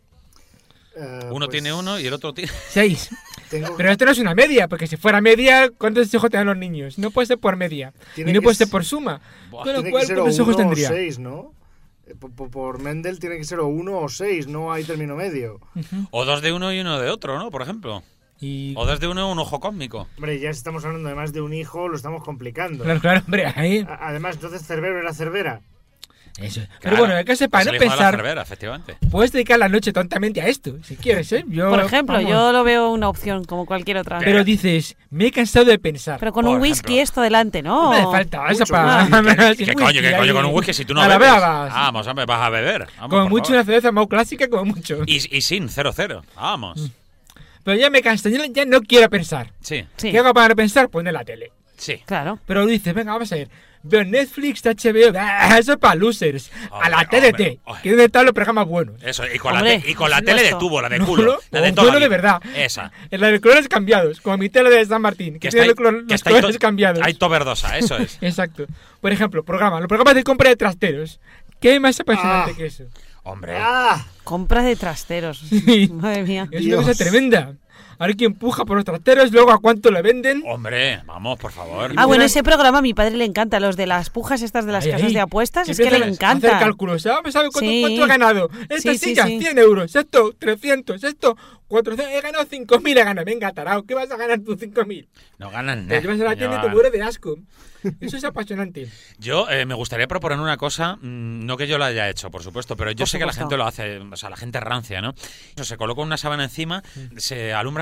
S4: Eh,
S1: Uno
S4: pues,
S1: tiene uno y el otro tiene...
S3: Seis.
S4: tengo-
S3: Pero esto no es una media, porque si fuera media, ¿cuántos ojos tendrán los niños? No puede ser por media.
S4: Tiene
S3: Y no
S4: que
S3: puede ser
S4: s-
S3: por suma.
S1: Buah,
S3: Con lo
S4: Tiene
S3: cual,
S4: que ser o
S3: ¿cuántos ojos
S4: uno o
S3: tendría?
S4: seis, ¿no? Eh, Por, por- por Mendel tiene que ser o uno o seis, no hay término medio.
S1: O dos de uno y uno de otro, ¿no? Por ejemplo.
S3: Y...
S1: O dos de uno y un ojo cósmico.
S4: Hombre, ya si estamos hablando de más de un hijo, lo estamos complicando.
S3: Claro, claro, hombre, ahí...
S4: A- Además, entonces Cerbero era Cerbera.
S3: Eso. Pero
S1: Claro,
S3: bueno, el caso es para
S1: es
S3: no
S1: el hijo de la
S3: pensar,
S1: Cervera, efectivamente.
S3: puedes dedicar la noche tontamente a esto, si quieres, ¿eh? Yo,
S5: Por ejemplo,
S3: vamos.
S5: yo lo veo una opción como cualquier otra.
S3: Pero dices, me he cansado de pensar.
S5: Pero con
S1: Por
S5: un whisky
S1: ejemplo.
S5: esto delante, ¿no?
S3: No me hace falta eso
S4: Mucho
S3: para...
S1: ¿Qué, qué coño, qué coño con un whisky si tú no
S3: a la
S1: bebes?
S3: vea vas.
S1: Vamos, hombre, vas a beber. Vamos,
S3: Como
S1: por
S3: mucho
S1: favor.
S3: una cerveza más clásica, como mucho.
S1: Y, y sin, cero cero. Vamos.
S3: Pero ya me canso, ya, ya no quiero pensar.
S1: Sí,
S5: Sí,
S3: ¿Qué hago para no pensar? Poner la tele.
S1: sí.
S5: claro.
S3: Pero dices, venga, vamos a ver. Veo Netflix, H B O, ¡ah, eso es para losers.
S1: Hombre,
S3: a la T D T,
S1: hombre, hombre.
S3: que es donde están los programas buenos.
S1: Eso, y con
S5: Hombre,
S1: la, te- y con la
S5: es
S1: tele de
S5: nuestro.
S1: tubo, la de
S3: No,
S1: culo.
S3: no,
S1: La de
S3: o
S1: toda
S3: bueno
S1: la
S3: de
S1: vida.
S3: verdad.
S1: Esa.
S3: En la de colores cambiados, como mi tele de San Martín, que,
S1: Que
S3: tiene
S1: está
S3: los,
S1: ahí-
S3: los
S1: que está ahí
S3: colores
S1: to-
S3: cambiados.
S1: Hay to verdosa, eso es.
S3: Exacto. Por ejemplo, programa, los programas de compra de trasteros. ¿Qué más apasionante
S4: Ah.
S3: que eso?
S1: Hombre.
S4: ¡Ah!
S5: Compras de trasteros. Madre mía.
S3: Es
S4: Dios.
S3: una cosa tremenda. A ver quién empuja por los trasteros, luego a cuánto le venden.
S1: Hombre, vamos, por favor.
S5: Ah, bueno,
S3: Mira-
S5: ese programa a mi padre le encanta, los de las pujas estas de las
S3: Ahí,
S5: casas
S3: ahí.
S5: de apuestas, es
S3: Siempre
S5: que le
S3: hacer-
S5: encanta.
S3: Hacer cálculos, ¿sabes? ¿Sabe cuánto,
S5: Sí.
S3: cuánto he ganado? Esta
S5: Sí, sí,
S3: silla,
S5: sí.
S3: cien euros. Esto, trescientos. Esto, cuatrocientos. He ganado cinco mil. He ganado. Venga, tarao, ¿qué vas a ganar tú cinco mil?
S1: No ganan
S3: Te
S1: nada.
S3: llevas a la tienda y te
S1: No.
S3: mueres de asco. Eso es apasionante.
S1: Yo eh, me gustaría proponer una cosa, mm, no que yo la haya hecho, por supuesto, pero yo
S5: Por
S1: sé que la
S5: supuesto.
S1: gente lo hace, o sea, la gente rancia, ¿no? Eso, se coloca una sábana encima, se alumbran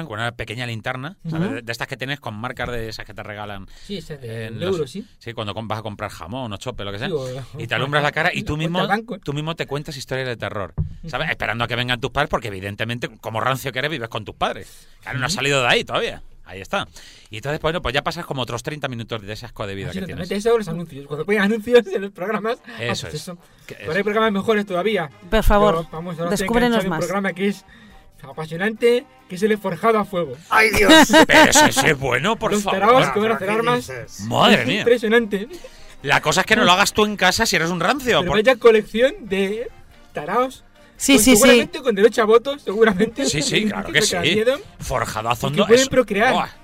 S1: compran con una pequeña linterna, ¿sabes?
S5: Ujú.
S1: de, de estas que tienes con marcas de esas que te regalan.
S3: Sí, ese de
S1: en
S3: el
S1: los-
S3: euro, sí.
S1: Sí, cuando com- vas a comprar jamón o chope, lo que sea.
S3: Sí, o-
S1: Y te alumbras la cara y tú
S3: Cuenta
S1: mismo,
S3: al banco.
S1: tú mismo te cuentas historias de terror, ¿sabes? Esperando a que vengan tus padres porque evidentemente, como rancio que eres, vives con tus padres. Claro, no has salido de ahí todavía. Ahí está. Y entonces, bueno, pues ya pasas como otros treinta minutos de ese asco de vida
S3: Así
S1: que
S3: que
S1: tienes.
S3: eso los anuncios. Cuando ponen anuncios en los programas,
S1: Eso
S3: haces
S1: es.
S3: eso.
S1: Que
S3: Pero
S1: es-
S3: hay programas mejores todavía.
S5: Por favor,
S3: Pero vamos, ahora te
S5: descúbrenos
S3: engancho en
S5: más.
S3: un programa que es apasionante, que es el Forjado a Fuego.
S4: ¡Ay, Dios!
S1: Pero ese, ese es bueno, por
S3: Los
S1: favor.
S3: taraos que van a
S4: ¿Qué
S3: hacer armas.
S4: dices?
S1: Madre
S3: Es
S1: mía.
S3: impresionante.
S1: La cosa es que no lo hagas tú en casa si eres un rancio.
S3: Pero
S1: por-
S3: vaya colección de taraos.
S5: Sí,
S3: con-
S5: sí, sí.
S3: seguramente con derecho a voto, seguramente.
S1: Sí, sí, claro que sí.
S3: da miedo.
S1: Forjado a
S3: Y que
S1: fondo.
S3: pueden
S1: es-
S3: procrear.
S1: Buah,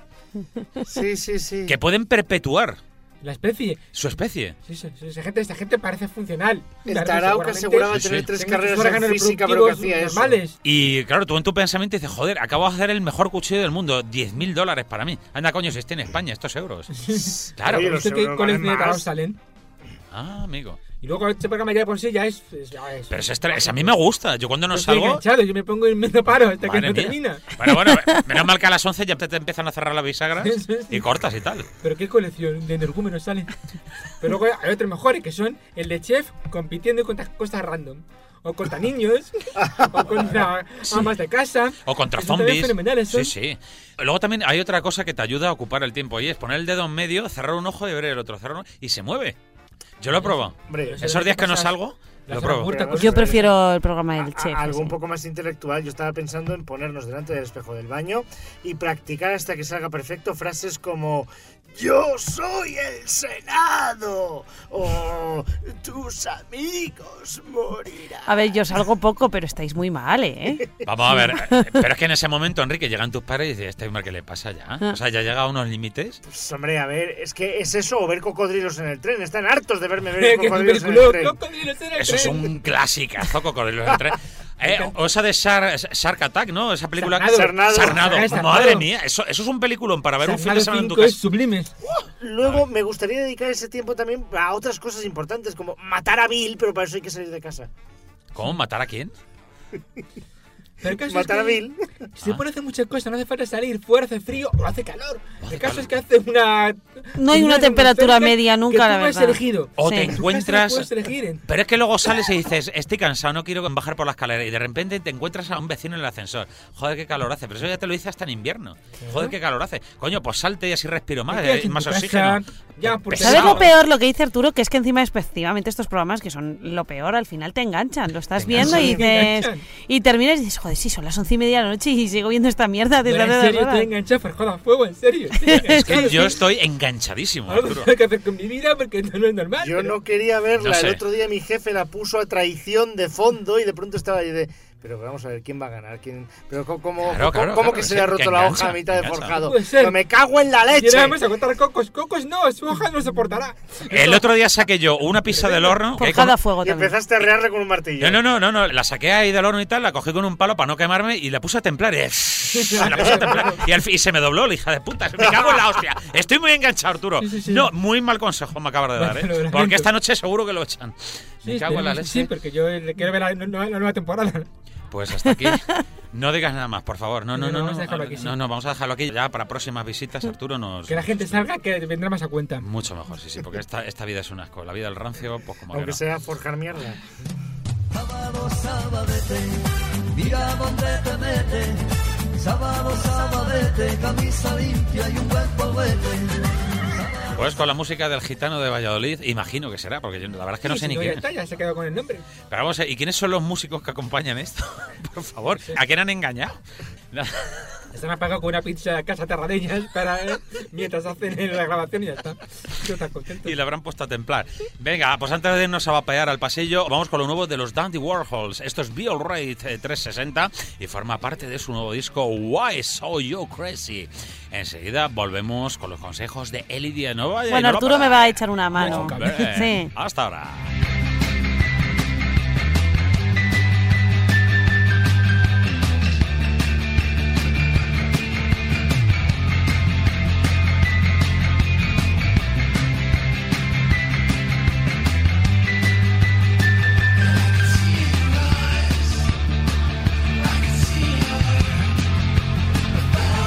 S4: Sí, sí, sí.
S1: que pueden perpetuar
S3: La especie.
S1: su especie.
S3: Sí, sí, sí, esa, gente, esa gente parece funcional.
S4: El
S3: Claro,
S4: tarao que
S3: seguramente
S4: aseguraba
S1: Sí,
S4: tener
S1: sí.
S4: tres
S3: tenga sus
S4: carreras en
S3: órganos
S4: física, pero que
S3: reproductivos
S4: hacía eso.
S3: normales.
S1: Y claro, tú en tu pensamiento dices, joder, acabo de hacer el mejor cuchillo del mundo, diez mil dólares para mí. Anda, coño, si estoy en España, estos euros. Claro.
S4: Oye,
S3: ¿Pero
S4: los
S3: ¿Viste qué
S4: euros
S3: colección
S4: valen
S3: de taraos
S4: más.
S3: salen?
S1: Ah, amigo.
S3: Y luego este programa ya de por sí ya es... es- ya es-
S1: Pero ese, estre- ese a mí me gusta. Yo cuando no
S3: Yo estoy
S1: salgo...
S3: enganchado, yo me pongo en medio paro hasta que
S1: Madre
S3: no
S1: mía.
S3: termina.
S1: Bueno, bueno, menos mal que a las once ya te, te empiezan a cerrar las bisagras
S3: Sí, sí, sí.
S1: y cortas y tal.
S3: Pero qué colección de energúmenos salen. Pero luego hay otros mejores que son el de chef compitiendo contra cosas random. O contra niños, o contra amas de casa.
S1: O contra
S3: que son también
S1: zombies.
S3: fenomenales,
S1: Sí,
S3: son.
S1: sí. Luego también hay otra cosa que te ayuda a ocupar el tiempo y es poner el dedo en medio, cerrar un ojo y abrir el otro. Cerrar un- y se mueve. Yo lo he probado.
S4: Hombre,
S3: Eso
S1: Esos días que no
S3: pasas
S1: salgo,
S3: las
S1: lo pruebo.
S3: horas muertas con
S5: Yo
S3: eso.
S5: prefiero el programa del
S4: a-
S5: chef.
S4: algo
S5: ese.
S4: un poco más intelectual. Yo estaba pensando en ponernos delante del espejo del baño y practicar hasta que salga perfecto frases como "Yo soy el Senado" o "Tus amigos morirán".
S5: A ver, yo salgo poco, pero estáis muy mal, ¿eh?
S1: Vamos a ver. eh, Pero es que en ese momento, Enrique, llegan tus padres y dices, ¿este hombre qué le pasa ya? O sea, ya llega a unos límites.
S4: Pues hombre, a ver, es que es eso o ver cocodrilos en el tren. Están hartos de verme ver
S3: Que
S4: cocodrilos en el
S3: película,
S4: tren.
S3: cocodrilos en el
S1: Eso es
S3: tren.
S1: un clasicazo, cocodrilos del tren. Eh, o esa de Shark, Shark Attack, ¿no? Esa película.
S3: Sarnado.
S1: Sarnado.
S3: Ah, Sarnado.
S1: Madre mía, eso, eso es un peliculón para ver un fin de semana en tu
S3: cinco es
S1: casa.
S3: sublimes.
S4: Luego me gustaría dedicar ese tiempo también a otras cosas importantes como matar a Bill, pero para eso hay que salir de casa.
S1: ¿Cómo? ¿Matar a quién?
S3: Pero el caso
S4: Matar
S3: es
S4: a
S3: que
S4: Bill.
S3: se puede hacer muchas cosas, no hace falta salir fuera, hace frío o hace calor.
S1: Hace
S3: El caso
S1: calor.
S3: es que hace una.
S5: No hay una temperatura media nunca,
S3: que tú
S5: la
S3: no has
S5: verdad.
S3: elegido.
S1: O
S5: Sí.
S1: te
S5: En tu
S1: encuentras.
S3: Puedes elegir. ¿eh?
S1: Pero es que luego sales y dices, estoy cansado, no quiero bajar por la escalera. Y de repente te encuentras a un vecino en el ascensor. Joder, qué calor hace. Pero eso ya te lo dice hasta en invierno. Joder, qué calor hace. Coño, pues salte y así respiro más.
S3: Te quedas
S1: Hay
S3: en
S1: más
S3: tu
S1: oxígeno.
S3: casa, ya, por
S1: Pesado.
S5: ¿Sabes lo peor? Lo que dice Arturo, que es que encima efectivamente estos programas que son lo peor, al final te enganchan. Lo estás
S1: Te
S5: viendo y
S3: enganchan. Te
S5: dices.
S3: enganchan.
S5: Y terminas y dices, joder, sí, son las once y media de la noche y sigo viendo esta mierda desde
S3: Pero
S5: hace
S3: en
S5: dos
S3: serio,
S5: horas.
S3: estoy enganchado, Forjado a Fuego, en serio.
S1: Es que yo estoy enganchadísimo,
S3: Algo
S1: Arturo.
S3: tengo que hacer con mi vida porque no es normal.
S4: Yo
S3: pero-
S4: no quería verla.
S1: No sé.
S4: El otro día mi jefe la puso a traición de fondo y de pronto estaba ahí de... Pero vamos a ver, ¿quién va a ganar? ¿Quién? Pero ¿cómo, cómo,
S1: Claro, claro,
S4: cómo
S1: claro,
S4: que
S1: es
S4: se le ha
S1: que
S4: roto la
S1: engancha,
S4: hoja a mitad de
S1: engancha.
S4: forjado?
S3: Puede ser.
S4: Pero me cago en la
S3: Y ahora
S4: leche.
S3: vamos a contar cocos. Cocos no, su hoja no soportará.
S1: El otro día saqué yo una pizza del horno. que hay
S5: Forjada
S1: como-
S5: a fuego
S4: Y
S5: también.
S4: empezaste a rearle con un martillo.
S1: No, no, no, no, no, la saqué ahí del horno y tal, la cogí con un palo para no quemarme y la puse a templar. Y, la puse a templar. Y, al fin- y se me dobló la hija de puta. Me cago en la hostia. Estoy muy enganchado, Arturo.
S3: Sí, sí, sí.
S1: No, muy mal consejo me acabas de dar,
S3: Bueno, lo
S1: ¿eh?
S3: lamento.
S1: Porque esta noche seguro que lo echan. Me
S3: Sí,
S1: cago en la
S3: esperemos que
S1: leche.
S3: sí, porque yo le quiero ver la, la- la nueva temporada.
S1: Pues hasta aquí. No digas nada más, por favor. No, no,
S3: No,
S1: no.
S3: vamos
S1: No,
S3: a dejarlo aquí, sí.
S1: no, no, vamos a dejarlo aquí. Ya para próximas visitas, Arturo nos.
S3: Que la gente salga, que vendrá más a cuenta.
S1: Mucho mejor, sí, sí, porque esta, esta vida es un asco. La vida del rancio, pues como que
S4: Aunque
S1: no.
S4: sea forjar mierda.
S8: Sábado, sabadete, mira dónde te metes. Sábado, sabadete, camisa limpia y un buen polvete.
S1: Pues con la música del gitano de Valladolid, imagino que será, porque yo, la verdad es que no
S3: Sí,
S1: sé
S3: si
S1: ni
S3: no, ya
S1: quién.
S3: está, ya se ha quedado con el nombre.
S1: Pero vamos, a ver, ¿y quiénes son los músicos que acompañan esto? Por favor, ¿a quién han engañado? No.
S3: Se me ha pagado con una pizza de casa terradeñas para eh, mientras hacen la grabación y ya está. Yo tan contento.
S1: Y le habrán puesto a templar. Venga, pues antes de irnos a vapear al pasillo, vamos con lo nuevo de los Dandy Warhols. Esto es Be Alright trescientos sesenta y forma parte de su nuevo disco Why So You Crazy. Enseguida volvemos con los consejos de Eli Dienova.
S5: Bueno, Arturo me va a echar una mano.
S1: Hombre,
S5: Sí.
S1: hasta ahora.
S6: I can see her.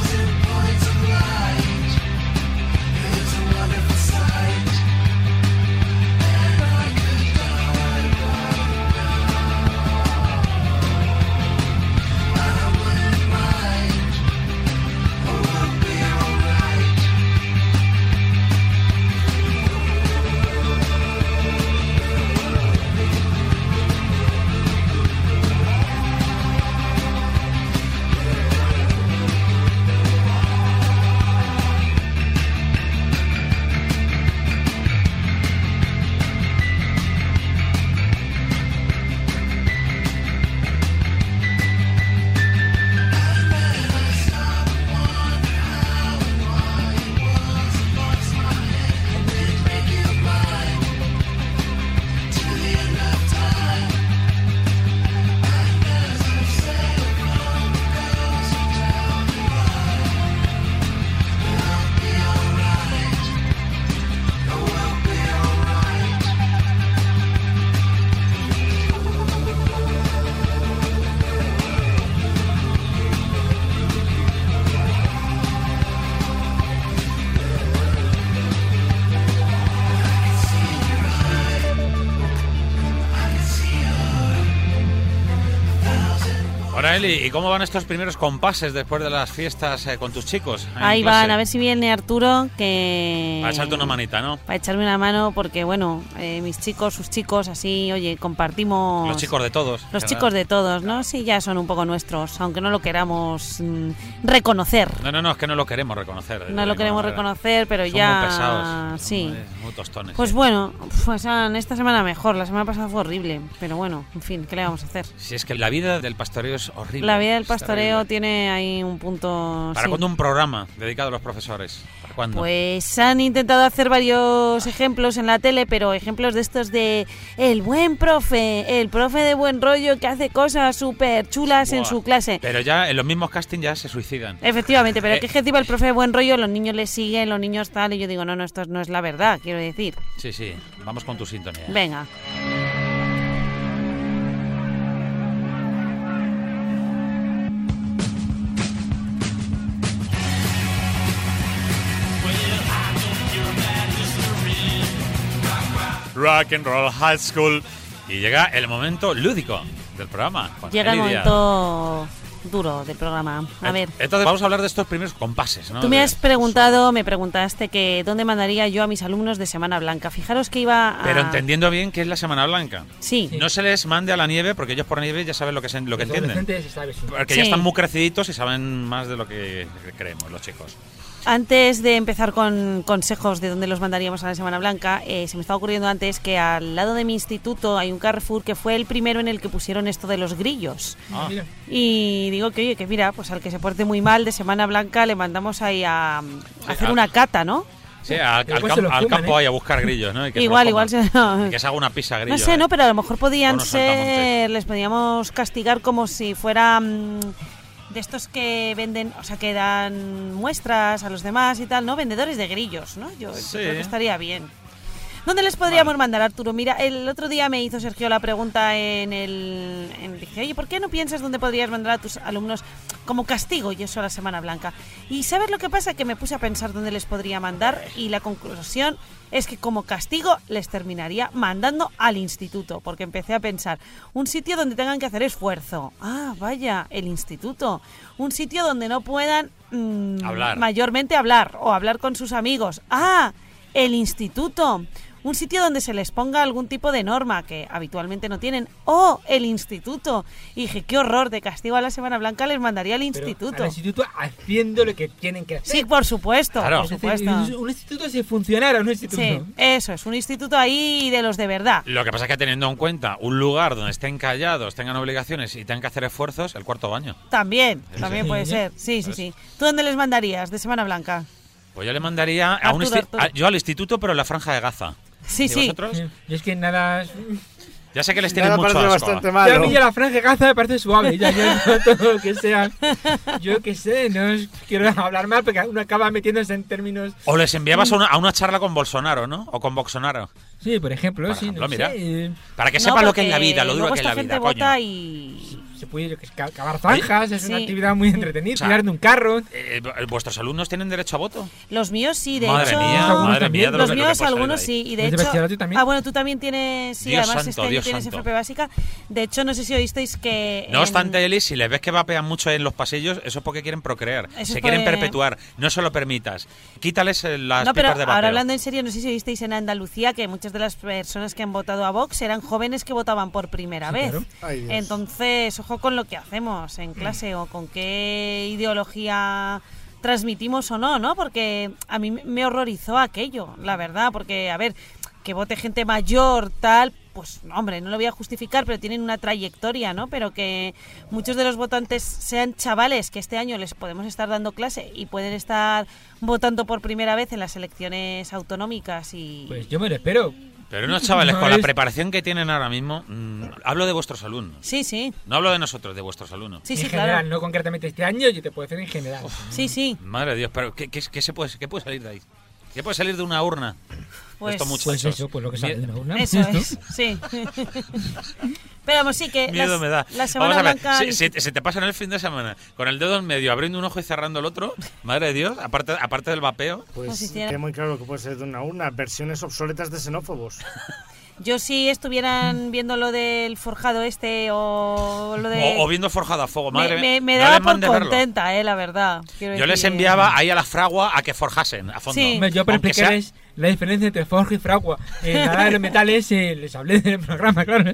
S1: Noraeli, ¿y cómo van estos primeros compases después de las fiestas eh, con tus chicos?
S5: Ahí van, a ver si viene Arturo, que...
S1: Para echarte una manita, ¿no?
S5: Para echarme una mano, porque bueno, eh, mis chicos, sus chicos, así, oye, compartimos...
S1: Los chicos de todos.
S5: Los
S1: ¿verdad?
S5: chicos de todos, ¿no? Sí, ya son un poco nuestros, aunque no lo queramos mm, reconocer.
S1: No, no, no, es que no lo queremos reconocer.
S5: No lo queremos reconocer, pero
S1: Son
S5: ya...
S1: muy pesados.
S5: Sí.
S1: Muy, muy tostones.
S5: Pues
S1: sí.
S5: bueno, pues en esta semana mejor, la semana pasada fue horrible, pero bueno, en fin, ¿qué le vamos a hacer?
S1: Si es que la vida del pastoreo es horrible.
S5: La vida del
S1: es
S5: pastoreo
S1: terrible.
S5: tiene ahí un punto...
S1: ¿Para
S5: sí.
S1: cuándo un programa dedicado a los profesores? ¿Para cuándo?
S5: Pues han intentado hacer varios ejemplos en la tele, pero ejemplos de estos de el buen profe, el profe de buen rollo que hace cosas súper chulas en
S1: Buah.
S5: su clase.
S1: Pero ya en los mismos castings ya se suicidan.
S5: Efectivamente, pero
S1: Eh.
S5: que es que encima el profe de buen rollo, los niños le siguen, los niños tal, y yo digo, no, no, esto no es la verdad, quiero decir.
S1: Sí, sí, vamos con tu sintonía.
S5: Venga.
S1: Rock and Roll High School. Y llega el momento lúdico del programa. con
S5: Llega el
S1: Elidia.
S5: momento duro del programa. A ver.
S1: Entonces vamos a hablar de estos primeros compases, ¿no?
S5: Tú me
S1: De-
S5: has preguntado, me preguntaste que dónde mandaría yo a mis alumnos de Semana Blanca. Fijaros que iba a...
S1: Pero entendiendo bien qué es la Semana Blanca.
S5: Sí.
S1: No se les mande a la nieve, porque ellos por nieve ya saben lo que, se- lo que
S3: Los
S1: entienden.
S3: adolescentes se sabe, sí.
S1: Porque
S5: Sí.
S1: ya están muy creciditos y saben más de lo que creemos los chicos.
S5: Antes de empezar con consejos de dónde los mandaríamos a la Semana Blanca, eh, se me estaba ocurriendo antes que al lado de mi instituto hay un Carrefour que fue el primero en el que pusieron esto de los grillos.
S1: Ah.
S3: Mira.
S5: Y digo que, oye, que mira, pues al que se porte muy mal de Semana Blanca le mandamos ahí a, a hacer
S1: al-
S5: una cata, ¿no?
S1: Sí, al,
S3: Igual
S1: al
S3: se
S1: cam-
S3: lo
S1: al
S3: fuman,
S1: campo
S3: ¿eh?
S1: ahí a buscar grillos, ¿no? Y que se
S5: Igual,
S1: los
S5: igual
S1: coman.
S5: se...
S1: Y que se haga una pizza grillo.
S5: No sé,
S1: ¿eh?
S5: ¿no? Pero a lo mejor podían
S1: Unos
S5: ser,
S1: saltamontes.
S5: les podíamos castigar como si fuera mm, de estos que venden, o sea, que dan muestras a los demás y tal, ¿no? Vendedores de grillos, ¿no? Yo, yo
S1: Sí.
S5: creo que estaría bien. ¿Dónde les podríamos mandar, Arturo? Mira, el otro día me hizo Sergio la pregunta en el... En, dije, oye, ¿por qué no piensas dónde podrías mandar a tus alumnos como castigo y eso a la Semana Blanca? Y ¿sabes lo que pasa? Que me puse a pensar dónde les podría mandar y la conclusión es que como castigo les terminaría mandando al instituto, porque empecé a pensar, un sitio donde tengan que hacer esfuerzo. Ah, vaya, el instituto. Un sitio donde no puedan mm,
S1: Hablar.
S5: mayormente hablar o hablar con sus amigos. Ah, el instituto. Un sitio donde se les ponga algún tipo de norma que habitualmente no tienen. ¡Oh, el instituto! Y dije, qué horror, de castigo a la Semana Blanca les mandaría al
S3: Pero
S5: instituto.
S3: al instituto haciendo lo que tienen que hacer.
S5: Sí, por supuesto,
S1: Claro.
S5: por
S3: Es decir,
S5: supuesto.
S3: un instituto si funcionara, un instituto.
S5: Sí, eso es, un instituto ahí de los de verdad.
S1: Lo que pasa es que teniendo en cuenta un lugar donde estén callados, tengan obligaciones y tengan que hacer esfuerzos, el cuarto baño.
S5: También,
S1: Sí,
S5: también
S3: sí.
S5: puede ser. Sí, sí, sí. ¿Tú dónde les mandarías de Semana Blanca?
S1: Pues yo le mandaría a un
S5: Arturo,
S1: insti-
S5: Arturo.
S1: a- yo al instituto, pero en la franja de Gaza.
S5: Sí,
S1: ¿Y
S5: sí.
S1: vosotros?
S3: Sí. Yo es que nada.
S1: Ya sé que les tienen
S4: Nada
S1: mucho
S4: parece
S1: asco.
S4: bastante
S3: Ya a
S4: malo.
S3: mí ya la franja de Gaza me parece suave. Ya yo no, todo lo que sea. Yo que sé, no os quiero hablar mal porque uno acaba metiéndose en términos.
S1: O les enviabas a una, a una charla con Bolsonaro, ¿no? O con Bolsonaro.
S3: Sí, por ejemplo,
S1: Por
S3: sí.
S1: ejemplo,
S3: no
S1: mira.
S3: sé, eh,
S1: Para que
S5: No,
S1: sepan lo que es la
S5: porque
S1: vida, lo duro
S5: luego
S1: que es la
S5: esta
S1: vida,
S5: gente
S1: coño.
S5: vota y...
S3: se puede yo que sé, ca- cavar zanjas, es una
S5: sí.
S3: actividad muy entretenida.
S1: O sea,
S3: Tirar de un carro.
S1: Eh, ¿Vuestros alumnos tienen derecho a voto?
S5: Los míos sí, de
S1: Madre
S5: hecho...
S1: mía,
S3: Algunos
S1: madre
S3: también.
S1: mía. de lo
S5: Los
S1: que- lo que
S5: míos
S1: puede salir
S5: algunos
S1: de ahí.
S5: sí, y de
S3: ¿Los de
S5: hecho...
S3: bachillerato también?
S5: Ah, bueno, tú también tienes... Sí,
S1: Dios
S5: además
S1: santo,
S5: este año
S1: Dios
S5: tienes
S1: santo.
S5: F P básica. De hecho, no sé si oísteis que...
S1: No
S5: en-
S1: obstante, Eli, si les ves que vapean mucho en los pasillos, eso es porque quieren procrear.
S5: Eso
S1: Se
S5: es
S1: quieren
S5: porque-
S1: perpetuar. No se lo permitas. Quítales eh, las
S5: No, pero
S1: pipas de vapeo.
S5: ahora hablando en serio, no sé si oísteis en Andalucía que muchas de las personas que han votado a Vox eran jóvenes que votaban por primera
S3: Sí,
S5: vez.
S3: claro.
S4: Ay, Dios.
S5: Entonces, ojo con lo que hacemos en clase o con qué ideología transmitimos o no, ¿no? Porque a mí me horrorizó aquello, la verdad, porque, a ver, que vote gente mayor, tal, pues, hombre, no lo voy a justificar, pero tienen una trayectoria, ¿no? Pero que muchos de los votantes sean chavales que este año les podemos estar dando clase y pueden estar votando por primera vez en las elecciones autonómicas y...
S3: Pues yo me lo espero.
S1: Pero unos chavales
S3: No
S1: con la
S3: es-
S1: preparación que tienen ahora mismo, mm, hablo de vuestros alumnos.
S5: Sí, sí,
S1: No hablo de nosotros, de vuestros alumnos.
S5: sí,
S3: en
S5: sí,
S3: general,
S5: claro.
S3: no concretamente este año, yo te puedo decir en general.
S5: Sí, sí,
S1: Madre de Dios, pero ¿qué, qué, qué se puede, ¿qué puede salir de ahí? ¿Qué puede salir de una urna?
S5: pues...
S1: Estos
S3: Pues
S1: muchachos.
S3: eso, pues lo que sale de una urna.
S5: Eso es, sí. Pero vamos, sí que
S1: Miedo
S5: las-
S1: me da.
S5: la Semana
S1: Vamos a ver,
S5: Blanca...
S1: si, si- si te pasan el fin de semana con el dedo en medio, abriendo un ojo y cerrando el otro, madre de Dios, aparte, aparte del vapeo.
S5: Pues
S4: Pues
S5: hiciera-
S4: queda muy claro que puede ser de una urna. Versiones obsoletas de xenófobos.
S5: Yo si estuvieran viendo lo del forjado este o lo de...
S1: O, o viendo forjado a fuego, madre
S5: me,
S1: mía.
S5: me, me
S1: no
S5: daba
S1: les
S5: por
S1: mande verlo.
S5: contenta, eh, la verdad. Quiero
S1: Yo les
S5: decir,
S1: enviaba ahí a la fragua a que forjasen a fondo.
S5: Sí.
S3: Hombre, yo para
S1: Aunque sea-
S3: explicarles la diferencia entre forja y fragua en la de los metales eh, les hablé del programa, claro.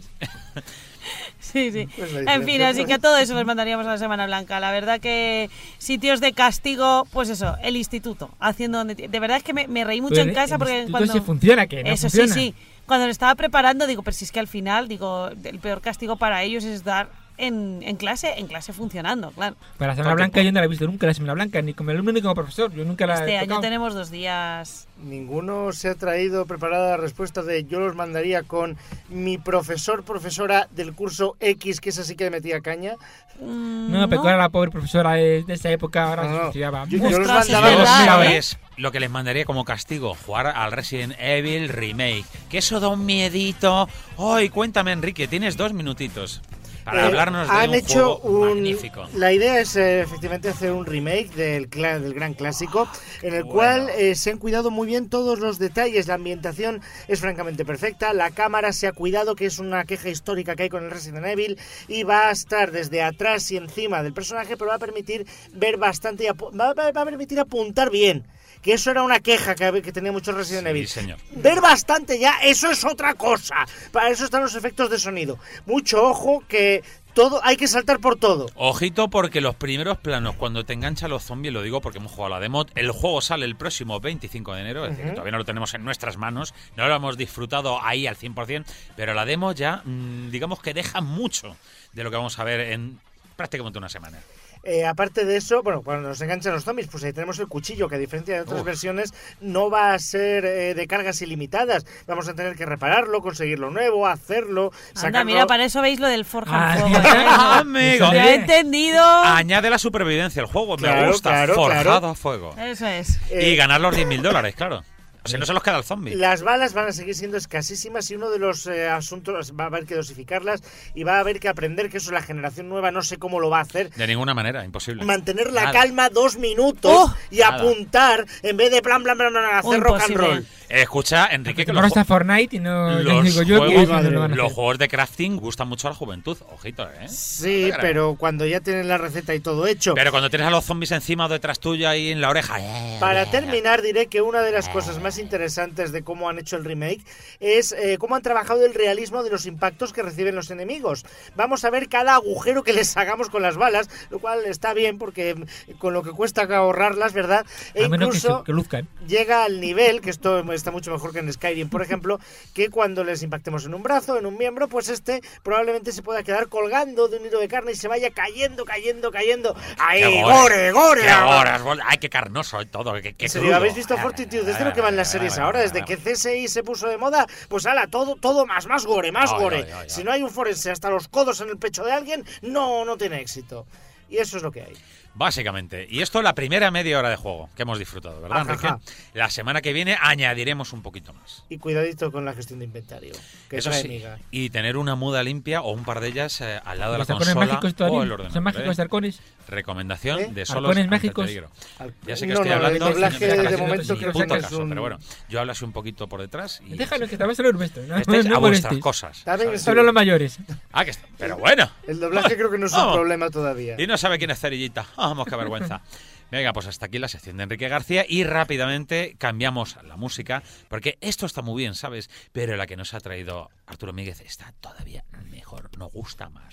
S5: Sí, sí.
S4: Pues la
S5: En fin,
S4: diferencia,
S5: así
S4: pues.
S5: que a todo eso les mandaríamos a la Semana Blanca. La verdad que sitios de castigo, pues eso, el instituto, haciendo donde... ti- De verdad es que me, me reí mucho
S3: Pero
S5: en casa
S3: el
S5: porque
S3: instituto
S5: cuando...
S3: sí funciona, que no
S5: Eso
S3: funciona.
S5: sí, sí. Cuando lo estaba preparando, digo, pero si es que al final, digo, el peor castigo para ellos es dar en, en clase, en clase funcionando, claro.
S3: Para la Semana Blanca yo no la he visto nunca, la Semana Blanca, ni como alumno ni como profesor. Yo nunca la
S5: Este
S3: he
S5: año
S3: tocado.
S5: tenemos dos días...
S4: Ninguno se ha traído preparada la respuesta de yo los mandaría con mi profesor, profesora del curso X, que es así que le metía caña.
S5: mm,
S3: No, pero ahora la pobre profesora de, de esa época ahora
S4: No,
S3: se
S4: no.
S3: suicidaba.
S4: Yo- yo los
S5: Ostras, es
S4: mandaba
S1: Yo,
S5: verdad,
S1: ¿sabes? Lo que les mandaría como castigo, jugar al Resident Evil Remake. Que eso da un miedito. Ay, cuéntame, Enrique, tienes dos minutitos para
S4: Eh,
S1: hablarnos de
S4: han
S1: un
S4: hecho
S1: juego
S4: un
S1: magnífico.
S4: La idea es eh, efectivamente hacer un remake del, cla- del gran clásico, en el
S1: Bueno.
S4: cual eh, se han cuidado muy bien todos los detalles. La ambientación es francamente perfecta, la cámara se ha cuidado, que es una queja histórica que hay con el Resident Evil, y va a estar desde atrás y encima del personaje, pero va a permitir ver bastante y apu- va, va- va a permitir apuntar bien. Que eso era una queja que, hab- que tenía mucho Resident
S1: Sí,
S4: Evil.
S1: señor.
S4: Ver bastante ya, eso es otra cosa. Para eso están los efectos de sonido. Mucho ojo, que todo hay que saltar por todo.
S1: Ojito porque los primeros planos, cuando te enganchan los zombies, lo digo porque hemos jugado a la demo, el juego sale el próximo veinticinco de enero, es decir, que todavía no lo tenemos en nuestras manos, no lo hemos disfrutado ahí al cien por cien, pero la demo ya, mmm, digamos que deja mucho de lo que vamos a ver en prácticamente una semana.
S4: Eh, aparte de eso, bueno, cuando nos enganchan los zombies, pues ahí tenemos el cuchillo, que a diferencia de otras
S1: Uf.
S4: versiones, no va a ser eh, de cargas ilimitadas. Vamos a tener que repararlo, conseguirlo nuevo, hacerlo,
S5: Anda,
S4: sacarlo.
S5: mira, para eso veis lo del Forja
S3: Ah,
S5: en Fuego.
S3: sí.
S5: ¿eh?
S1: Amigo.
S5: Ya he entendido.
S1: Añade la supervivencia al juego, me
S4: Claro,
S1: gusta,
S4: claro,
S1: forjado
S4: claro.
S1: a fuego.
S5: Eso es.
S4: Eh,
S1: Y ganar los diez mil dólares, claro. O sea, no se los queda el zombie.
S4: Las balas van a seguir siendo escasísimas y uno de los eh, asuntos va a haber que dosificarlas y va a haber que aprender que eso la generación nueva no sé cómo lo va a hacer.
S1: De ninguna manera, imposible.
S4: Mantener la
S1: Nada.
S4: calma dos minutos
S5: Oh,
S4: y
S1: nada.
S4: apuntar en vez de plan, plan, plan, plan, hacer
S5: Oh,
S4: rock and
S5: imposible.
S4: roll.
S1: Eh, escucha, Enrique, que
S3: Ahora
S1: los,
S3: está
S1: ju-
S3: Fortnite y no
S1: los
S3: les digo yo que
S1: juegos,
S3: eso no lo van a
S1: los
S3: hacer.
S1: juegos de crafting gustan mucho a la juventud. Ojito, ¿eh?
S4: Sí,
S1: No te creas.
S4: pero cuando ya tienen la receta y todo hecho.
S1: Pero cuando tienes a los zombies encima o detrás tuya y en la oreja. eh,
S4: Para
S1: eh,
S4: terminar, diré que una de las cosas más interesantes de cómo han hecho el remake es eh, cómo han trabajado el realismo de los impactos que reciben los enemigos. Vamos a ver cada agujero que les hagamos con las balas, lo cual está bien porque mm, con lo que cuesta ahorrarlas, ¿verdad? E
S3: A menos que,
S4: incluso
S3: se- que luzcan.
S4: llega al nivel, que esto está mucho mejor que en Skyrim, por ejemplo, que cuando les impactemos en un brazo, en un miembro, pues este probablemente se pueda quedar colgando de un hilo de carne y se vaya cayendo, cayendo, cayendo. ¡Ahí,
S1: Qué
S4: gore, gore!
S1: Qué horas, bol- ay, qué carnoso y todo. Qué, qué
S4: ¿En serio?
S1: crudo.
S4: ¿Habéis visto Fortitude? Desde lo que van las series ahora, desde que C S I se puso de moda, pues ala, todo, todo más, más gore, más
S1: Ay,
S4: gore.
S1: ay, ay,
S4: Si
S1: ay.
S4: no hay un forense hasta los codos en el pecho de alguien, no, no tiene éxito. Y eso es lo que hay.
S1: Básicamente. Y esto la primera media hora de juego que hemos disfrutado, ¿verdad,
S4: Ajá,
S1: Enrique?
S4: ajá.
S1: La semana que viene añadiremos un poquito más.
S4: Y cuidadito con la gestión de inventario, que
S1: Eso
S4: trae
S1: sí.
S4: miga.
S1: Y tener una muda limpia o un par de ellas eh, al lado de la
S3: Los arcones
S1: consola
S3: mágicos
S1: o
S3: todavía.
S1: el ordenador.
S3: Son mágicos
S1: ¿eh?
S3: los arcones.
S1: Recomendación
S4: ¿Eh?
S1: de solos
S3: Arcones
S1: ante el
S3: mágicos.
S1: peligro.
S4: Al-
S1: Ya sé que
S4: no,
S1: estoy
S4: no,
S1: hablando
S4: el doblaje
S1: señor,
S4: de
S1: casi
S4: momento
S1: ni
S4: creo
S1: puto
S4: que es
S1: caso,
S4: un...
S1: pero bueno, yo hablo así un poquito por detrás y
S3: Déjalo que te vas a hablar nuestro. No,
S1: estáis
S3: no
S1: a vuestras
S3: molestes.
S1: cosas.
S4: También
S1: ¿sabes?
S4: es-
S3: Hablo a los mayores.
S1: Ah, que está- pero bueno.
S4: El doblaje creo que no es un
S1: Vamos.
S4: problema todavía.
S1: Y no sabe quién es Cerillita. Vamos, qué vergüenza. Venga, pues hasta aquí la sección de Enrique García y rápidamente cambiamos la música, porque esto está muy bien, ¿sabes? Pero la que nos ha traído Arturo Míguez está todavía mejor, nos gusta más.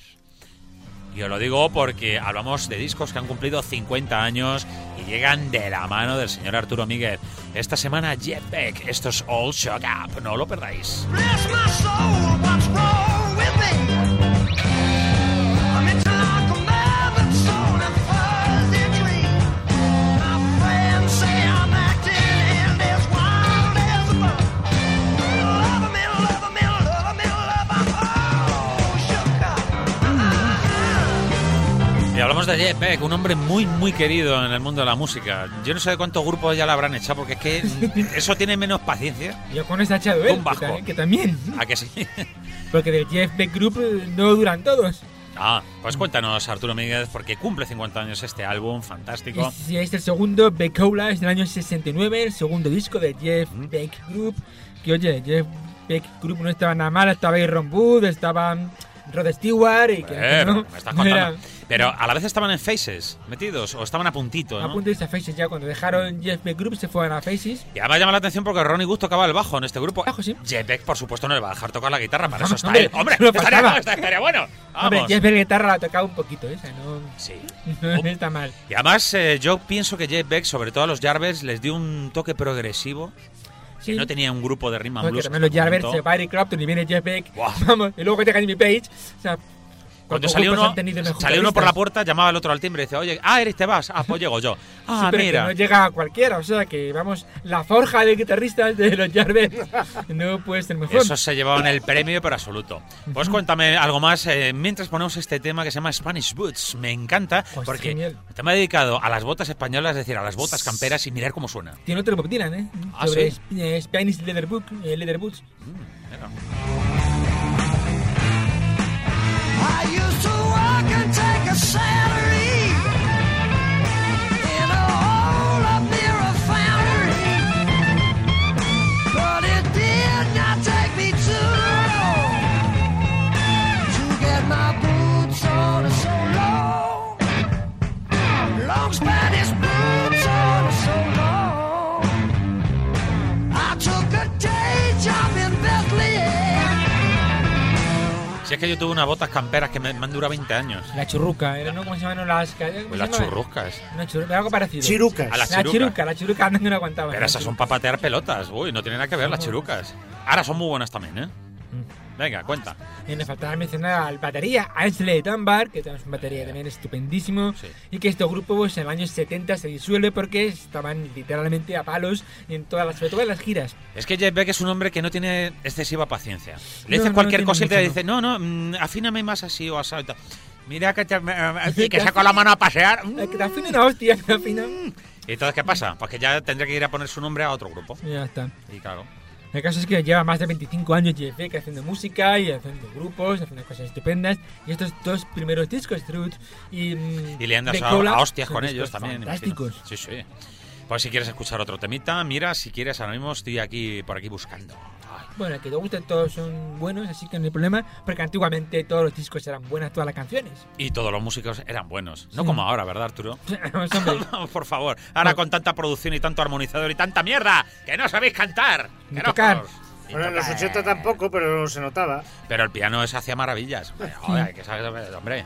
S1: Yo lo digo porque hablamos de discos que han cumplido cincuenta años y llegan de la mano del señor Arturo Míguez. Esta semana Jeff Beck, esto es All Shook Up, no lo perdáis.
S2: Bless my soul, what's wrong with me? I'm into like a mad soul and fuzzy dream. My friends say I'm acting and as wild as a bird. Love me, love me, love me, love me, oh, shook up.
S1: Y hablamos de Jeff Beck, un hombre muy, muy querido en el mundo de la música. Yo no sé de cuántos grupos ya lo habrán echado, porque es que eso tiene menos paciencia.
S3: Yo con ese echado él,
S1: Un bajo.
S3: que, ta- que también.
S1: ¿A que sí?
S3: Porque del Jeff Beck Group eh, no duran todos.
S1: Ah, pues cuéntanos, Arturo Míguez, porque cumple cincuenta años este álbum fantástico.
S3: Es, es el segundo Beckola, es del año sesenta y nueve, el segundo disco de Jeff
S1: Mm.
S3: Beck Group. Que oye, Jeff Beck Group no estaba nada mal, estaba ahí Ron Wood, estaba Rod Stewart y que,
S1: Eh,
S3: que no,
S1: me estás
S3: no
S1: contando.
S3: era-
S1: Pero a la vez estaban en Faces metidos o estaban a puntito,
S3: a
S1: ¿no?
S3: punto de irse a Faces ya, cuando dejaron Jeff Beck Group se fueron a Faces.
S1: Y además llama la atención porque Ronnie Wood tocaba el bajo en este grupo.
S3: Bajo, sí.
S1: Jeff Beck, por supuesto, no le va a dejar tocar la guitarra, para eso
S3: Vamos,
S1: está
S3: hombre,
S1: él. ¡Hombre!
S3: solo
S1: estaría,
S3: faltaba.
S1: estaría bueno!
S3: Hombre,
S1: ¡Vamos!
S3: Jeff Beck guitarra la tocaba un poquito, esa, no,
S1: Sí.
S3: no está mal.
S1: Y además, eh, yo pienso que Jeff Beck, sobre todo a los Jarvis, les dio un toque progresivo.
S3: Sí.
S1: Que no tenía un grupo de rhythm and
S3: Porque
S1: blues.
S3: también los
S1: hasta el
S3: Jarvis,
S1: momento.
S3: se Barry Clapton y viene Jeff Beck.
S1: Buah.
S3: Vamos, y luego que tenga Jimmy Page. O sea,
S1: Cuando
S3: ¿cuántos
S1: salió
S3: grupos
S1: uno,
S3: han tenido mejor
S1: salió uno por la
S3: guitarristas?
S1: puerta, llamaba al otro al timbre y dice, oye, ah, eres te vas, ah, pues llego yo. Ah,
S3: Sí, pero
S1: mira.
S3: que no llega a cualquiera, o sea que vamos, la forja de guitarristas de los Jarvis no puede ser mejor.
S1: Esos se llevaban el premio, pero absoluto. Pues cuéntame algo más eh, mientras ponemos este tema que se llama Spanish Boots. Me encanta
S3: Pues
S1: porque
S3: genial.
S1: el tema dedicado a las botas españolas, es decir, a las botas camperas y mirar cómo suena.
S3: Tiene otro Bob Dylan, ¿eh?
S1: Ah,
S3: Sobre
S1: ¿sí?
S3: Sp- eh, Spanish Leather, Book, eh, Leather Boots.
S1: Mira.
S2: I used to work and take a salary in a hole up near a foundry, but it did not take me too long to get my boots on so long, long Spanish boots on so long. I took a day job in Bethlehem.
S1: Si es que yo tuve unas botas camperas que me, me han durado veinte años.
S3: La churruca, ¿era, no? ¿Cómo se llaman las ¿cómo se
S1: Las
S3: llama?
S1: churruscas.
S3: Una churruca, algo parecido.
S4: Chirucas.
S1: A la
S3: La
S1: chiruca.
S3: chiruca, la chiruca no me la aguantaba.
S1: Pero esas son para patear pelotas. Uy, no tiene nada que ver las chirucas. Ahora son muy buenas también, ¿eh? Venga, cuenta.
S3: Y nos faltaba mencionar al batería Ainsley Dunbar, que tenemos un batería también estupendísimo,
S1: Sí.
S3: y que este grupo pues, en los años setenta se disuelve porque estaban literalmente a palos en todas las, sobre todo en las giras.
S1: Es que Jeff Beck es un hombre que no tiene excesiva paciencia. Le
S3: No,
S1: dices
S3: no,
S1: cualquier
S3: no
S1: cosa y
S3: tiene
S1: te
S3: mucho,
S1: dice, no, no, mm, afíname más así o así. Mira que, te, y que saco la mano a pasear. Mm.
S3: Eh, Que te afina una hostia, que te afina.
S1: ¿Y entonces qué pasa? Pues que ya tendría que ir a poner su nombre a otro grupo.
S3: Y ya está.
S1: Y claro.
S3: El caso es que lleva más de veinticinco años Jeff Beck haciendo música y haciendo grupos, haciendo cosas estupendas. Y estos dos primeros discos, Truth y. mm,
S1: Y le andas
S3: The
S1: a,
S3: Cola,
S1: a hostias
S3: son
S1: con
S3: discos
S1: ellos también.
S3: Fantásticos.
S1: imagino. Sí, sí. Pues si quieres escuchar otro temita, mira, si quieres, ahora mismo estoy aquí por aquí buscando. Ay.
S3: Bueno, que te gusten todos son buenos, así que no hay problema, porque antiguamente todos los discos eran buenas, todas las canciones.
S1: Y todos los músicos eran buenos. No
S3: Sí.
S1: como ahora, ¿verdad, Arturo?
S3: Vamos, hombre.
S1: No, por favor. Ahora con tanta producción y tanto armonizador y tanta mierda, que no sabéis cantar.
S3: Ni
S1: Que no
S3: tocar.
S1: os- ni
S4: Bueno, en los
S1: tocar.
S4: ochenta tampoco, pero se notaba.
S1: Pero el piano es hacía maravillas. Hombre, joder, que sabes, hombre.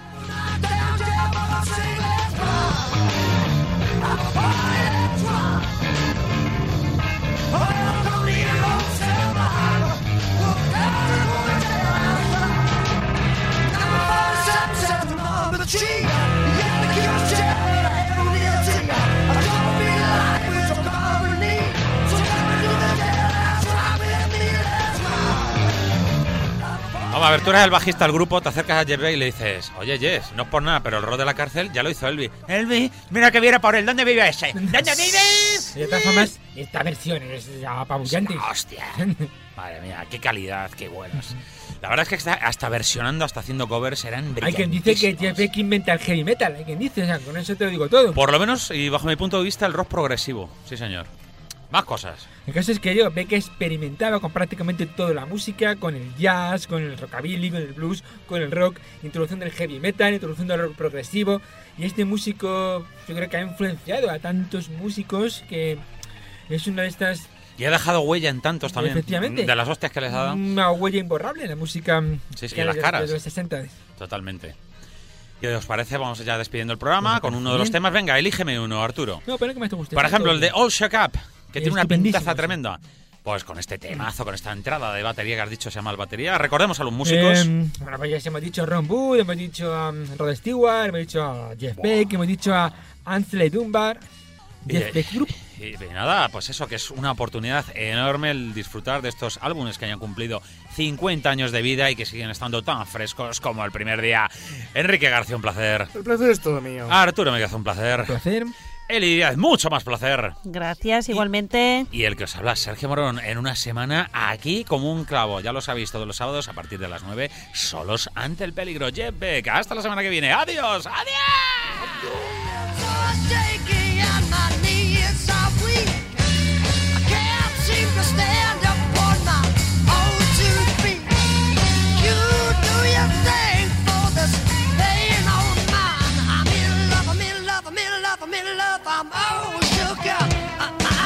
S1: Vamos a ver, tú eres el bajista del grupo, te acercas a Jeff Beck y le dices, oye, Jess, no es por nada, pero el rol de la cárcel ya lo hizo Elvis. Elvis, mira que viene por él, ¿dónde vive ese? ¿Dónde vives?
S3: De todas formas, esta versión es apabullante.
S1: Hostia. Madre mía, qué calidad, qué buenos. La verdad es que está hasta versionando, hasta haciendo covers, eran
S3: Hay quien dice que Jeff Beck inventa el heavy metal, hay quien dice, o sea, con eso te lo digo todo.
S1: Por lo menos, y bajo mi punto de vista, el rock progresivo. Sí, señor. Más cosas.
S3: El caso es que yo Beck experimentaba con prácticamente toda la música, con el jazz, con el rockabilly, con el blues, con el rock, introducción del heavy metal, introducción del rock progresivo. Y este músico yo creo que ha influenciado a tantos músicos que es una de estas...
S1: Y ha dejado huella en tantos también.
S3: Efectivamente.
S1: De las hostias que les ha dado.
S3: Una huella imborrable en la música
S1: Sí, sí,
S3: que
S1: en las
S3: de-
S1: caras.
S3: de los sesenta.
S1: Totalmente. ¿Y os parece? Vamos ya despidiendo el programa
S3: Me
S1: con
S3: parece
S1: uno de los
S3: bien.
S1: temas. Venga, elígeme uno, Arturo.
S3: No, pero que más te guste.
S1: Por ejemplo,
S3: Todo
S1: el de
S3: bien.
S1: All Shook Up, que tiene una
S3: Estupendísimo,
S1: pintaza
S3: sí.
S1: tremenda. Pues con este temazo, con esta entrada de batería que has dicho se llama el batería. Recordemos a los músicos.
S3: Eh, bueno, pues ya hemos dicho a Ron Wood, hemos dicho a um, Rod Stewart, hemos dicho a Jeff Beck, hemos dicho a Ainsley Dunbar,
S1: Y,
S3: Jeff Beck Group.
S1: y- y nada, pues eso, que es una oportunidad enorme el disfrutar de estos álbumes que hayan cumplido cincuenta años de vida y que siguen estando tan frescos como el primer día. Enrique García, un placer.
S4: El placer es todo mío.
S1: Arturo Megazo, un placer.
S3: Un placer.
S1: Eli Díaz, mucho más placer.
S5: Gracias, igualmente.
S1: Y el que os habla, Sergio Morón, en una semana aquí como un clavo. Ya lo sabéis, todos los sábados a partir de las nueve, solos ante el peligro. Jeff Beck, hasta la semana que viene. ¡Adiós! ¡Adiós!
S2: Shaky and my knees are weak. I can't seem to stand up on my own
S8: if I'm all shook up. I, I